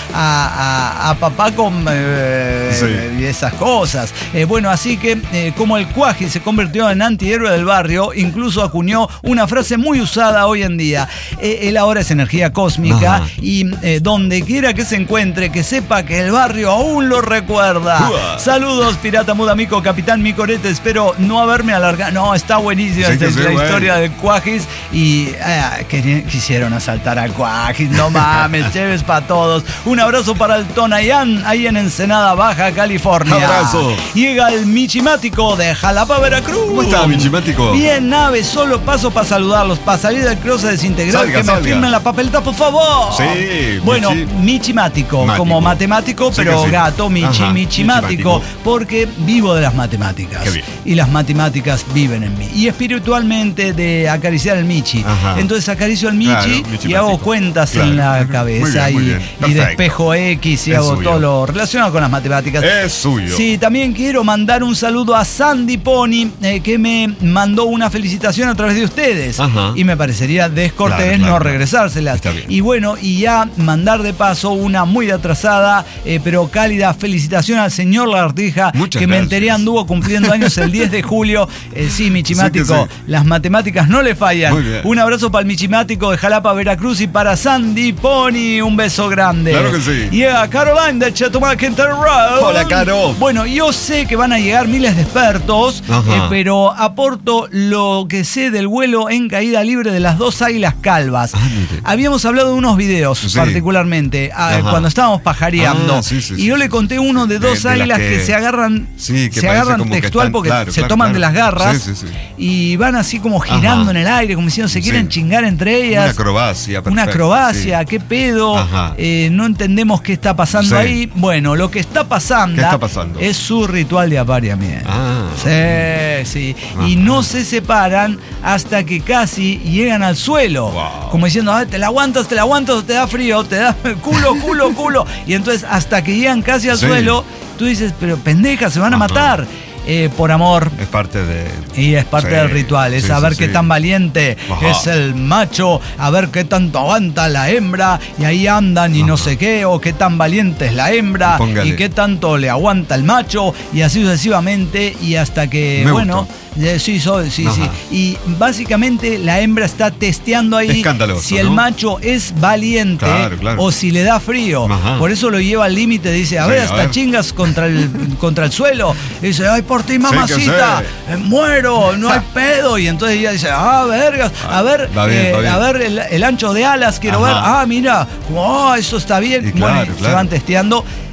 A: a, a- a papá con eh,
B: Sí.
A: y esas cosas. Eh, bueno, así que eh, como el Cuajis se convirtió en antihéroe del barrio, incluso acuñó una frase muy usada hoy en día. Eh, él ahora es energía cósmica
B: Ajá.
A: y eh, donde quiera que se encuentre, que sepa que el barrio aún lo recuerda.
B: Uah.
A: Saludos, pirata mudamico, capitán Micorete, espero no haberme alargado. No, está buenísima
B: Sí,
A: esta
B: que sí,
A: la
B: güey.
A: historia del Cuajis y eh, que quisieron asaltar al Cuajis. No mames, chéves para todos. Un abrazo para el Tonayán, ahí en Ensenada, Baja California.
B: Abrazo.
A: Llega el Michimático de Jalapa, Veracruz.
B: ¿Cómo está, Michimático?
A: Bien, nave, solo paso para saludarlos, para salir del cruce desintegral,
B: Salga,
A: que me
B: salga.
A: firmen la papeleta, por favor.
B: Sí,
A: Bueno,
B: Michi-
A: Michimático,
B: Mático.
A: como matemático,
B: Sí
A: pero
B: que sí.
A: gato, Michi,
B: Ajá,
A: Michimático,
B: Michimático.
A: porque vivo de las matemáticas.
B: Qué bien.
A: Y las matemáticas viven en mí. Y espiritualmente de acariciar el Michi.
B: Ajá.
A: Entonces acaricio al Michi
B: Claro,
A: y
B: Michimático.
A: hago cuentas
B: Claro.
A: en la
B: Muy
A: cabeza
B: bien, muy
A: y,
B: bien.
A: y
B: Perfecto.
A: despejo X y
B: Es
A: hago
B: suyo.
A: todo lo relacionado con las matemáticas.
B: Es suyo.
A: Sí, también quiero mandar un saludo a Sandy Pony, eh, que me mandó una felicitación a través de ustedes.
B: Ajá.
A: Y me parecería descortés
B: Claro, claro,
A: no
B: claro.
A: regresárselas.
B: Está bien.
A: Y bueno, y ya mandar de paso una muy atrasada, eh, pero cálida felicitación al señor Lagartija,
B: Muchas
A: que me
B: gracias.
A: enteré anduvo cumpliendo años el diez de julio. Eh, sí, Michimático,
B: Sí que sí.
A: las matemáticas no le fallan.
B: Muy bien.
A: Un abrazo para el Michimático de Jalapa, Veracruz, y para Sandy Pony, un beso grande.
B: Claro que sí.
A: Llega Caroline de Chetumal, Quintero Road.
B: Hola, Caro.
A: Bueno, yo sé que van a llegar miles de expertos,
B: Ajá.
A: eh, pero aporto lo que sé del vuelo en caída libre de las dos águilas calvas.
B: Ah, mire.
A: Habíamos hablado de unos videos,
B: Sí.
A: particularmente, ah,
B: Ajá.
A: cuando estábamos pajareando.
B: Ah, sí, sí,
A: y
B: sí,
A: yo
B: sí,
A: le conté
B: sí.
A: uno de
B: De-
A: dos
B: de las
A: águilas que...
B: que-
A: se agarran,
B: Sí, que
A: se
B: parece
A: agarran
B: como que
A: textual
B: están-
A: porque
B: claro,
A: se
B: claro,
A: toman
B: claro.
A: de las garras
B: Sí, sí, sí.
A: y van así como girando
B: Ajá.
A: en el aire, como diciendo se quieren
B: Sí.
A: chingar entre ellas.
B: Una acrobacia,
A: Una
B: perfecto,
A: acrobacia,
B: sí.
A: qué pedo.
B: Ajá.
A: Eh, no entendemos qué está pasando
B: Sí.
A: ahí. Bueno, lo que está pasando,
B: ¿Qué está pasando?
A: es su ritual de apareamiento.
B: Ah.
A: Sí, sí. Y
B: Ajá.
A: no se separan hasta que casi llegan al suelo.
B: Wow.
A: Como diciendo, "Ah, te la aguantas, te la aguantas, te da frío, te da culo, culo, culo. Y entonces hasta que llegan casi al
B: Sí.
A: suelo, tú dices, pero pendeja, se van a
B: Ajá.
A: matar. Eh, por amor.
B: Es parte de...
A: Y es parte
B: Sí,
A: del ritual, es
B: sí,
A: saber
B: sí,
A: qué
B: sí.
A: tan valiente
B: Ajá.
A: es el macho, a ver qué tanto aguanta la hembra, y ahí andan y no
B: Ajá.
A: sé qué, o qué tan valiente es la hembra,
B: Póngale.
A: y qué tanto le aguanta el macho, y así sucesivamente, y hasta que,
B: Me
A: bueno,
B: gustó.
A: eh, sí, soy, sí,
B: Ajá.
A: sí. Y básicamente la hembra está testeando ahí
B: Escandaloso,
A: si el
B: ¿no?
A: macho es valiente
B: Claro, claro.
A: o si le da frío.
B: Ajá.
A: Por eso lo lleva al límite, dice, a
B: Sí,
A: ver,
B: a
A: hasta
B: ver.
A: chingas contra el, contra el suelo. Y dice, ay, por ti, mamacita,
B: sé.
A: eh, muero, no hay pedo. Y entonces ella dice, ah, vergas, a ver,
B: va bien,
A: eh,
B: va bien.
A: a ver el, el ancho de alas, quiero
B: Ajá.
A: ver, ah, mira, oh, eso está bien.
B: Y
A: Bueno,
B: claro,
A: y se
B: claro.
A: van testeando.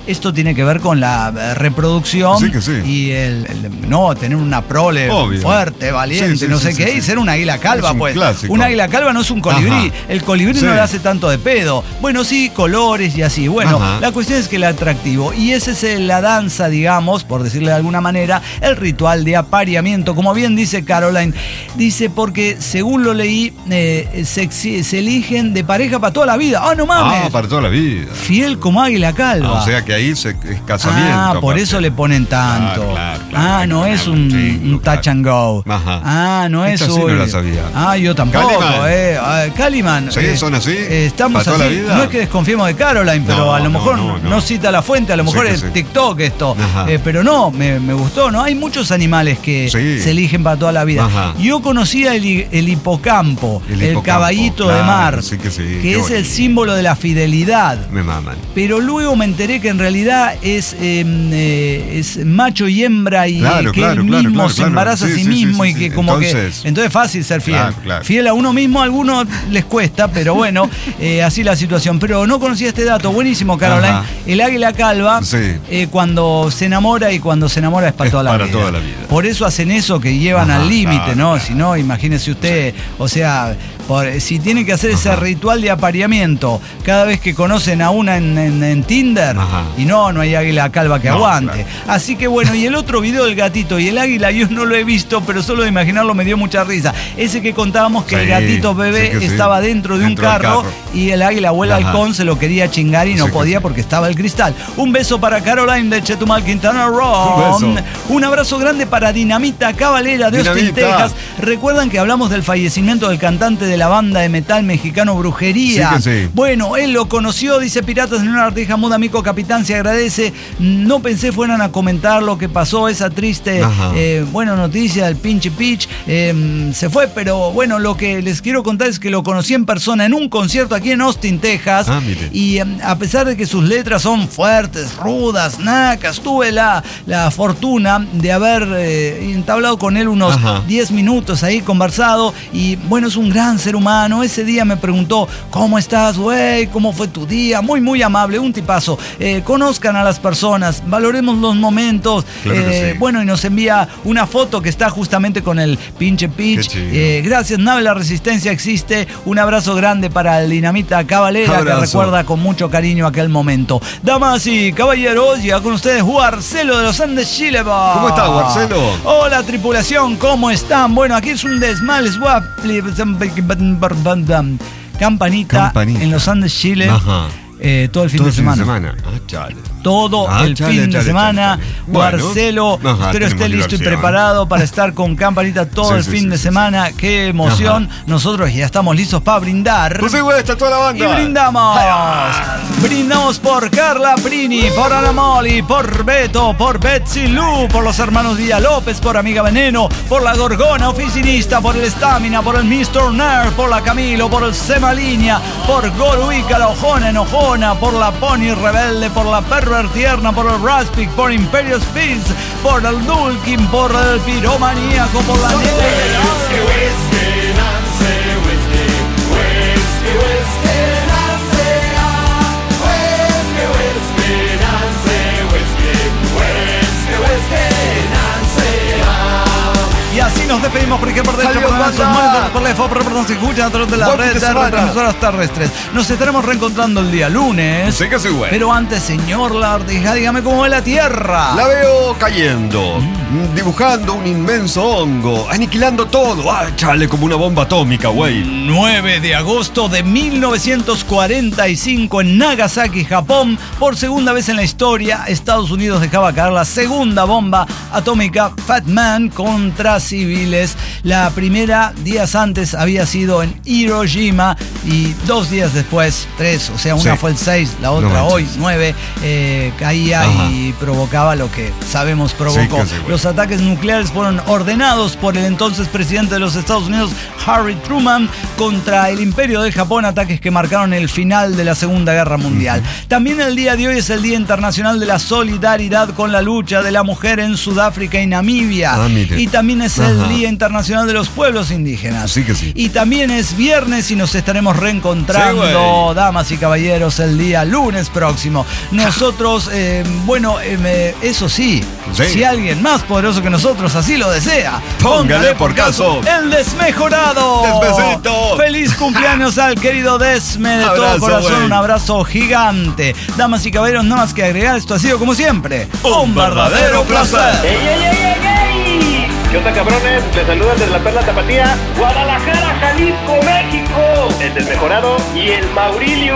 A: esto tiene que ver con la eh, reproducción
B: Sí que sí.
A: y el, el- no tener una prole
B: Obvio.
A: fuerte, valiente,
B: Sí, sí,
A: no
B: sí,
A: sé
B: sí,
A: qué,
B: sí.
A: y ser un águila calva,
B: Es un
A: pues.
B: clásico.
A: Un águila calva no es un colibrí.
B: Ajá.
A: El colibrí
B: Sí.
A: no le hace tanto de pedo. Bueno, sí, colores y así. Bueno,
B: Ajá.
A: la cuestión es que el atractivo. Y esa es el- la danza, digamos, por decirle de alguna manera, el ritual de apareamiento. Como bien dice Caroline, dice porque según lo leí, eh, se, exi- se eligen de pareja para toda la vida. ¡Ah, no mames!
B: Ah, para toda la vida.
A: Fiel como águila calva.
B: Ah, o sea que ahí se, es casamiento.
A: Ah, por
B: aparte.
A: eso le ponen tanto.
B: Claro, claro, claro.
A: ah, no
B: Hay que
A: es
B: ponerle
A: un,
B: chingo,
A: un touch
B: claro.
A: and go.
B: Ajá.
A: Ah, no es
B: Esta sí
A: un.
B: no la sabía.
A: Ah, yo tampoco,
B: Caliman.
A: eh. Ah, Caliman.
B: ¿Sí?
A: eh,
B: ¿Son así?
A: eh, estamos
B: ¿Para toda
A: así.
B: la vida?
A: No es que desconfiemos de Caroline, pero
B: No,
A: a lo
B: no,
A: mejor
B: no,
A: no,
B: no.
A: cita la fuente, a lo
B: Sí
A: mejor
B: que
A: es
B: sí.
A: TikTok esto.
B: Ajá.
A: Eh, pero no, me, me gustó, ¿no? Hay muchos animales que
B: Sí.
A: se eligen para toda la vida.
B: Ajá.
A: Yo conocía el, hi- el hipocampo,
B: El
A: el,
B: hipocampo,
A: caballito de
B: claro,
A: mar,
B: sí que sí,
A: que
B: qué
A: es el
B: bonito.
A: símbolo de la fidelidad.
B: Me maman.
A: Pero luego me enteré que en realidad es, eh, eh, es macho y hembra y
B: Claro,
A: eh, que
B: claro,
A: él
B: claro,
A: mismo
B: claro,
A: se
B: claro.
A: embaraza
B: Sí,
A: a sí,
B: sí, sí,
A: mismo
B: sí,
A: y que
B: sí.
A: como
B: Entonces-
A: que... Entonces es fácil ser fiel.
B: Claro, claro.
A: Fiel a uno mismo, a algunos les cuesta, pero bueno, eh, así la situación. Pero no conocía este dato, buenísimo, Caroline.
B: Ajá.
A: El águila calva,
B: Sí.
A: eh, cuando se enamora y cuando se enamora es para,
B: Es
A: toda, la
B: para
A: vida.
B: toda la vida.
A: Por eso hacen eso que llevan
B: Ajá,
A: al límite,
B: claro,
A: ¿no?
B: claro.
A: Si no, imagínese usted, o sea, por- si tiene que hacer ese
B: Ajá.
A: ritual de apareamiento cada vez que conocen a una en, en- en Tinder,
B: Ajá.
A: y no, no hay águila calva que
B: No,
A: aguante.
B: claro.
A: Así que bueno, y el otro video del gatito y el águila, yo no lo he visto, pero solo de imaginarlo me dio mucha risa. Ese que contábamos que
B: Sí,
A: el gatito bebé
B: sí que sí.
A: estaba dentro de
B: Dentro
A: un
B: del
A: carro,
B: carro.
A: y el águila o el
B: Ajá.
A: halcón se lo quería chingar y no
B: Sí que
A: podía
B: sí.
A: porque estaba el cristal. Un beso para Caroline de Chetumal, Quintana Roo.
B: Un beso.
A: Un abrazo grande para Dinamita Cabalera de Austin,
B: Dinamita.
A: Texas. Recuerdan que hablamos del fallecimiento del cantante de la banda de metal mexicano Brujería.
B: Sí que sí.
A: Bueno, él lo conoció, dice Piratas en una arteja muda, Mico Capitán se agradece. No pensé fueran a comentar lo que pasó, esa triste,
B: Ajá.
A: eh, bueno, noticia del pinche Pitch. Eh, se fue, pero bueno, lo que les quiero contar es que lo conocí en persona en un concierto aquí en Austin, Texas.
B: Ah, mire.
A: Y eh, a pesar de que sus letras son fuertes, rudas, nacas, tuve la, la fortuna de haber eh, entablado con él unos
B: Ajá.
A: diez minutos ahí conversado. Y bueno, es un gran ser humano. Ese día me preguntó, ¿cómo estás, güey? ¿Cómo fue tu día? Muy, muy amable, un tipazo. Eh, conozcan a las personas, valoremos los momentos.
B: Claro que
A: Eh,
B: sí.
A: Bueno, y nos envía una foto que está justamente con el pinche Pitch.
B: Qué chido.
A: Eh, gracias, Nave, la resistencia existe. Un abrazo grande para el Dinamita Cabalera,
B: Abrazo.
A: que recuerda con mucho cariño aquel momento. Damas y caballeros, llega con ustedes Guarcelo de los Andes, Chile. va.
B: ¿Cómo está, Guarcelo?
A: Hola, tripulación, ¿cómo están? Bueno, aquí es un desmal, swap. Campanita,
B: Campanita.
A: en los Andes, Chile.
B: Ajá.
A: eh, todo el fin
B: Todo
A: de
B: el fin de
A: semana.
B: semana. Ah, chale.
A: Todo
B: Ah,
A: el
B: chale,
A: fin de
B: chale,
A: semana.
B: chale, chale. Bueno.
A: Marcelo,
B: Ajá,
A: espero
B: tenemos
A: esté listo y
B: diversión.
A: preparado para estar con Campanita todo
B: Sí,
A: el
B: sí,
A: fin
B: sí,
A: de
B: sí,
A: semana. Qué emoción. Nosotros ya estamos listos para brindar.
B: Pues sí, güey, está toda la banda.
A: Y brindamos. Brindamos por Carla Prini, por Ana Moli, por Beto, por Betsy Lu, por los hermanos Villalópez, por Amiga Veneno, por la Gorgona Oficinista, por el Estamina, por el mister Nerd, por la Camilo, por el Semalinea, por Goruica, la Ojona Enojona, por la Pony Rebelde, por la Pervertierna, por el Raspic, por Imperio Spins, por el Dulkin, por el Piromaníaco, por la Y así nos despedimos por ejemplo de este
B: Adiós,
A: programa. Sus
B: banda.
A: monitores por la F O P, pero nos escuchan a través de la
B: Buen fin
A: red
B: de
A: de
B: semana.
A: retransmisoras terrestres. Nos estaremos reencontrando el día lunes.
B: Sí que sí, güey.
A: Pero antes, señor Lardija, dígame cómo va la Tierra.
B: La veo cayendo, mm, dibujando un inmenso hongo, aniquilando todo. Ah, chale, como una bomba atómica, güey.
A: nueve de agosto de mil novecientos cuarenta y cinco en Nagasaki, Japón. Por segunda vez en la historia, Estados Unidos dejaba caer la segunda bomba atómica Fat Man contra civiles. La primera, días antes, había sido en Hiroshima y dos días después, tres, o sea, una
B: Sí.
A: fue el seis, la otra
B: No
A: hoy,
B: manches.
A: nueve, eh, caía
B: Ajá.
A: y provocaba lo que sabemos provocó.
B: Sí, que sí, güey.
A: Los ataques nucleares fueron ordenados por el entonces presidente de los Estados Unidos, Harry Truman, contra el imperio de Japón, ataques que marcaron el final de la Segunda Guerra Mundial. También el día de hoy es el Día Internacional de la Solidaridad con la lucha de la mujer en Sudáfrica y Namibia.
B: Ah, mire.
A: y también es el
B: Ajá.
A: Día Día Internacional de los Pueblos Indígenas.
B: Sí que sí.
A: Y también es viernes y nos estaremos reencontrando,
B: sí,
A: damas y caballeros, el día lunes próximo. Nosotros, eh, bueno, eh, eso sí, sí, si alguien más poderoso que nosotros así lo desea,
B: póngale por caso
A: el desmejorado.
B: Desbesito.
A: Feliz cumpleaños al querido Desme, de
B: Abrazo,
A: todo corazón,
B: wey.
A: un abrazo gigante. Damas y caballeros, nada más que agregar, esto ha sido como siempre
B: un, un verdadero placer.
E: ¡Ey, ey, ey, ey, ey! ¿Qué onda, cabrones? Les saludan desde la Perla Tapatía, Guadalajara, Jalisco, México. El Desmejorado y el Maurilio.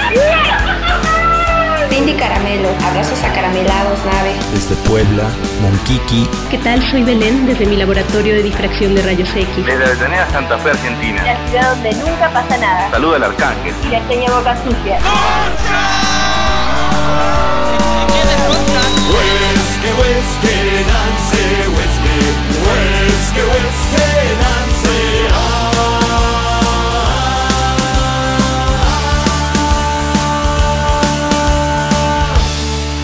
F: Cindy Caramelo, abrazos acaramelados, nave.
G: Desde Puebla, Monquiqui.
H: ¿Qué tal? Soy Belén, desde mi laboratorio de difracción de rayos X.
E: Desde Avellaneda, Santa Fe, Argentina.
F: La ciudad donde nunca pasa nada.
E: Saluda al Arcángel.
F: Y la seña Boca Sucia.
I: Whisky, whisky, Nancy, whisky, whisky, whisky, Nancy.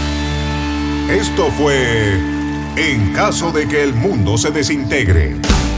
D: Esto fue En caso de que el mundo se desintegre.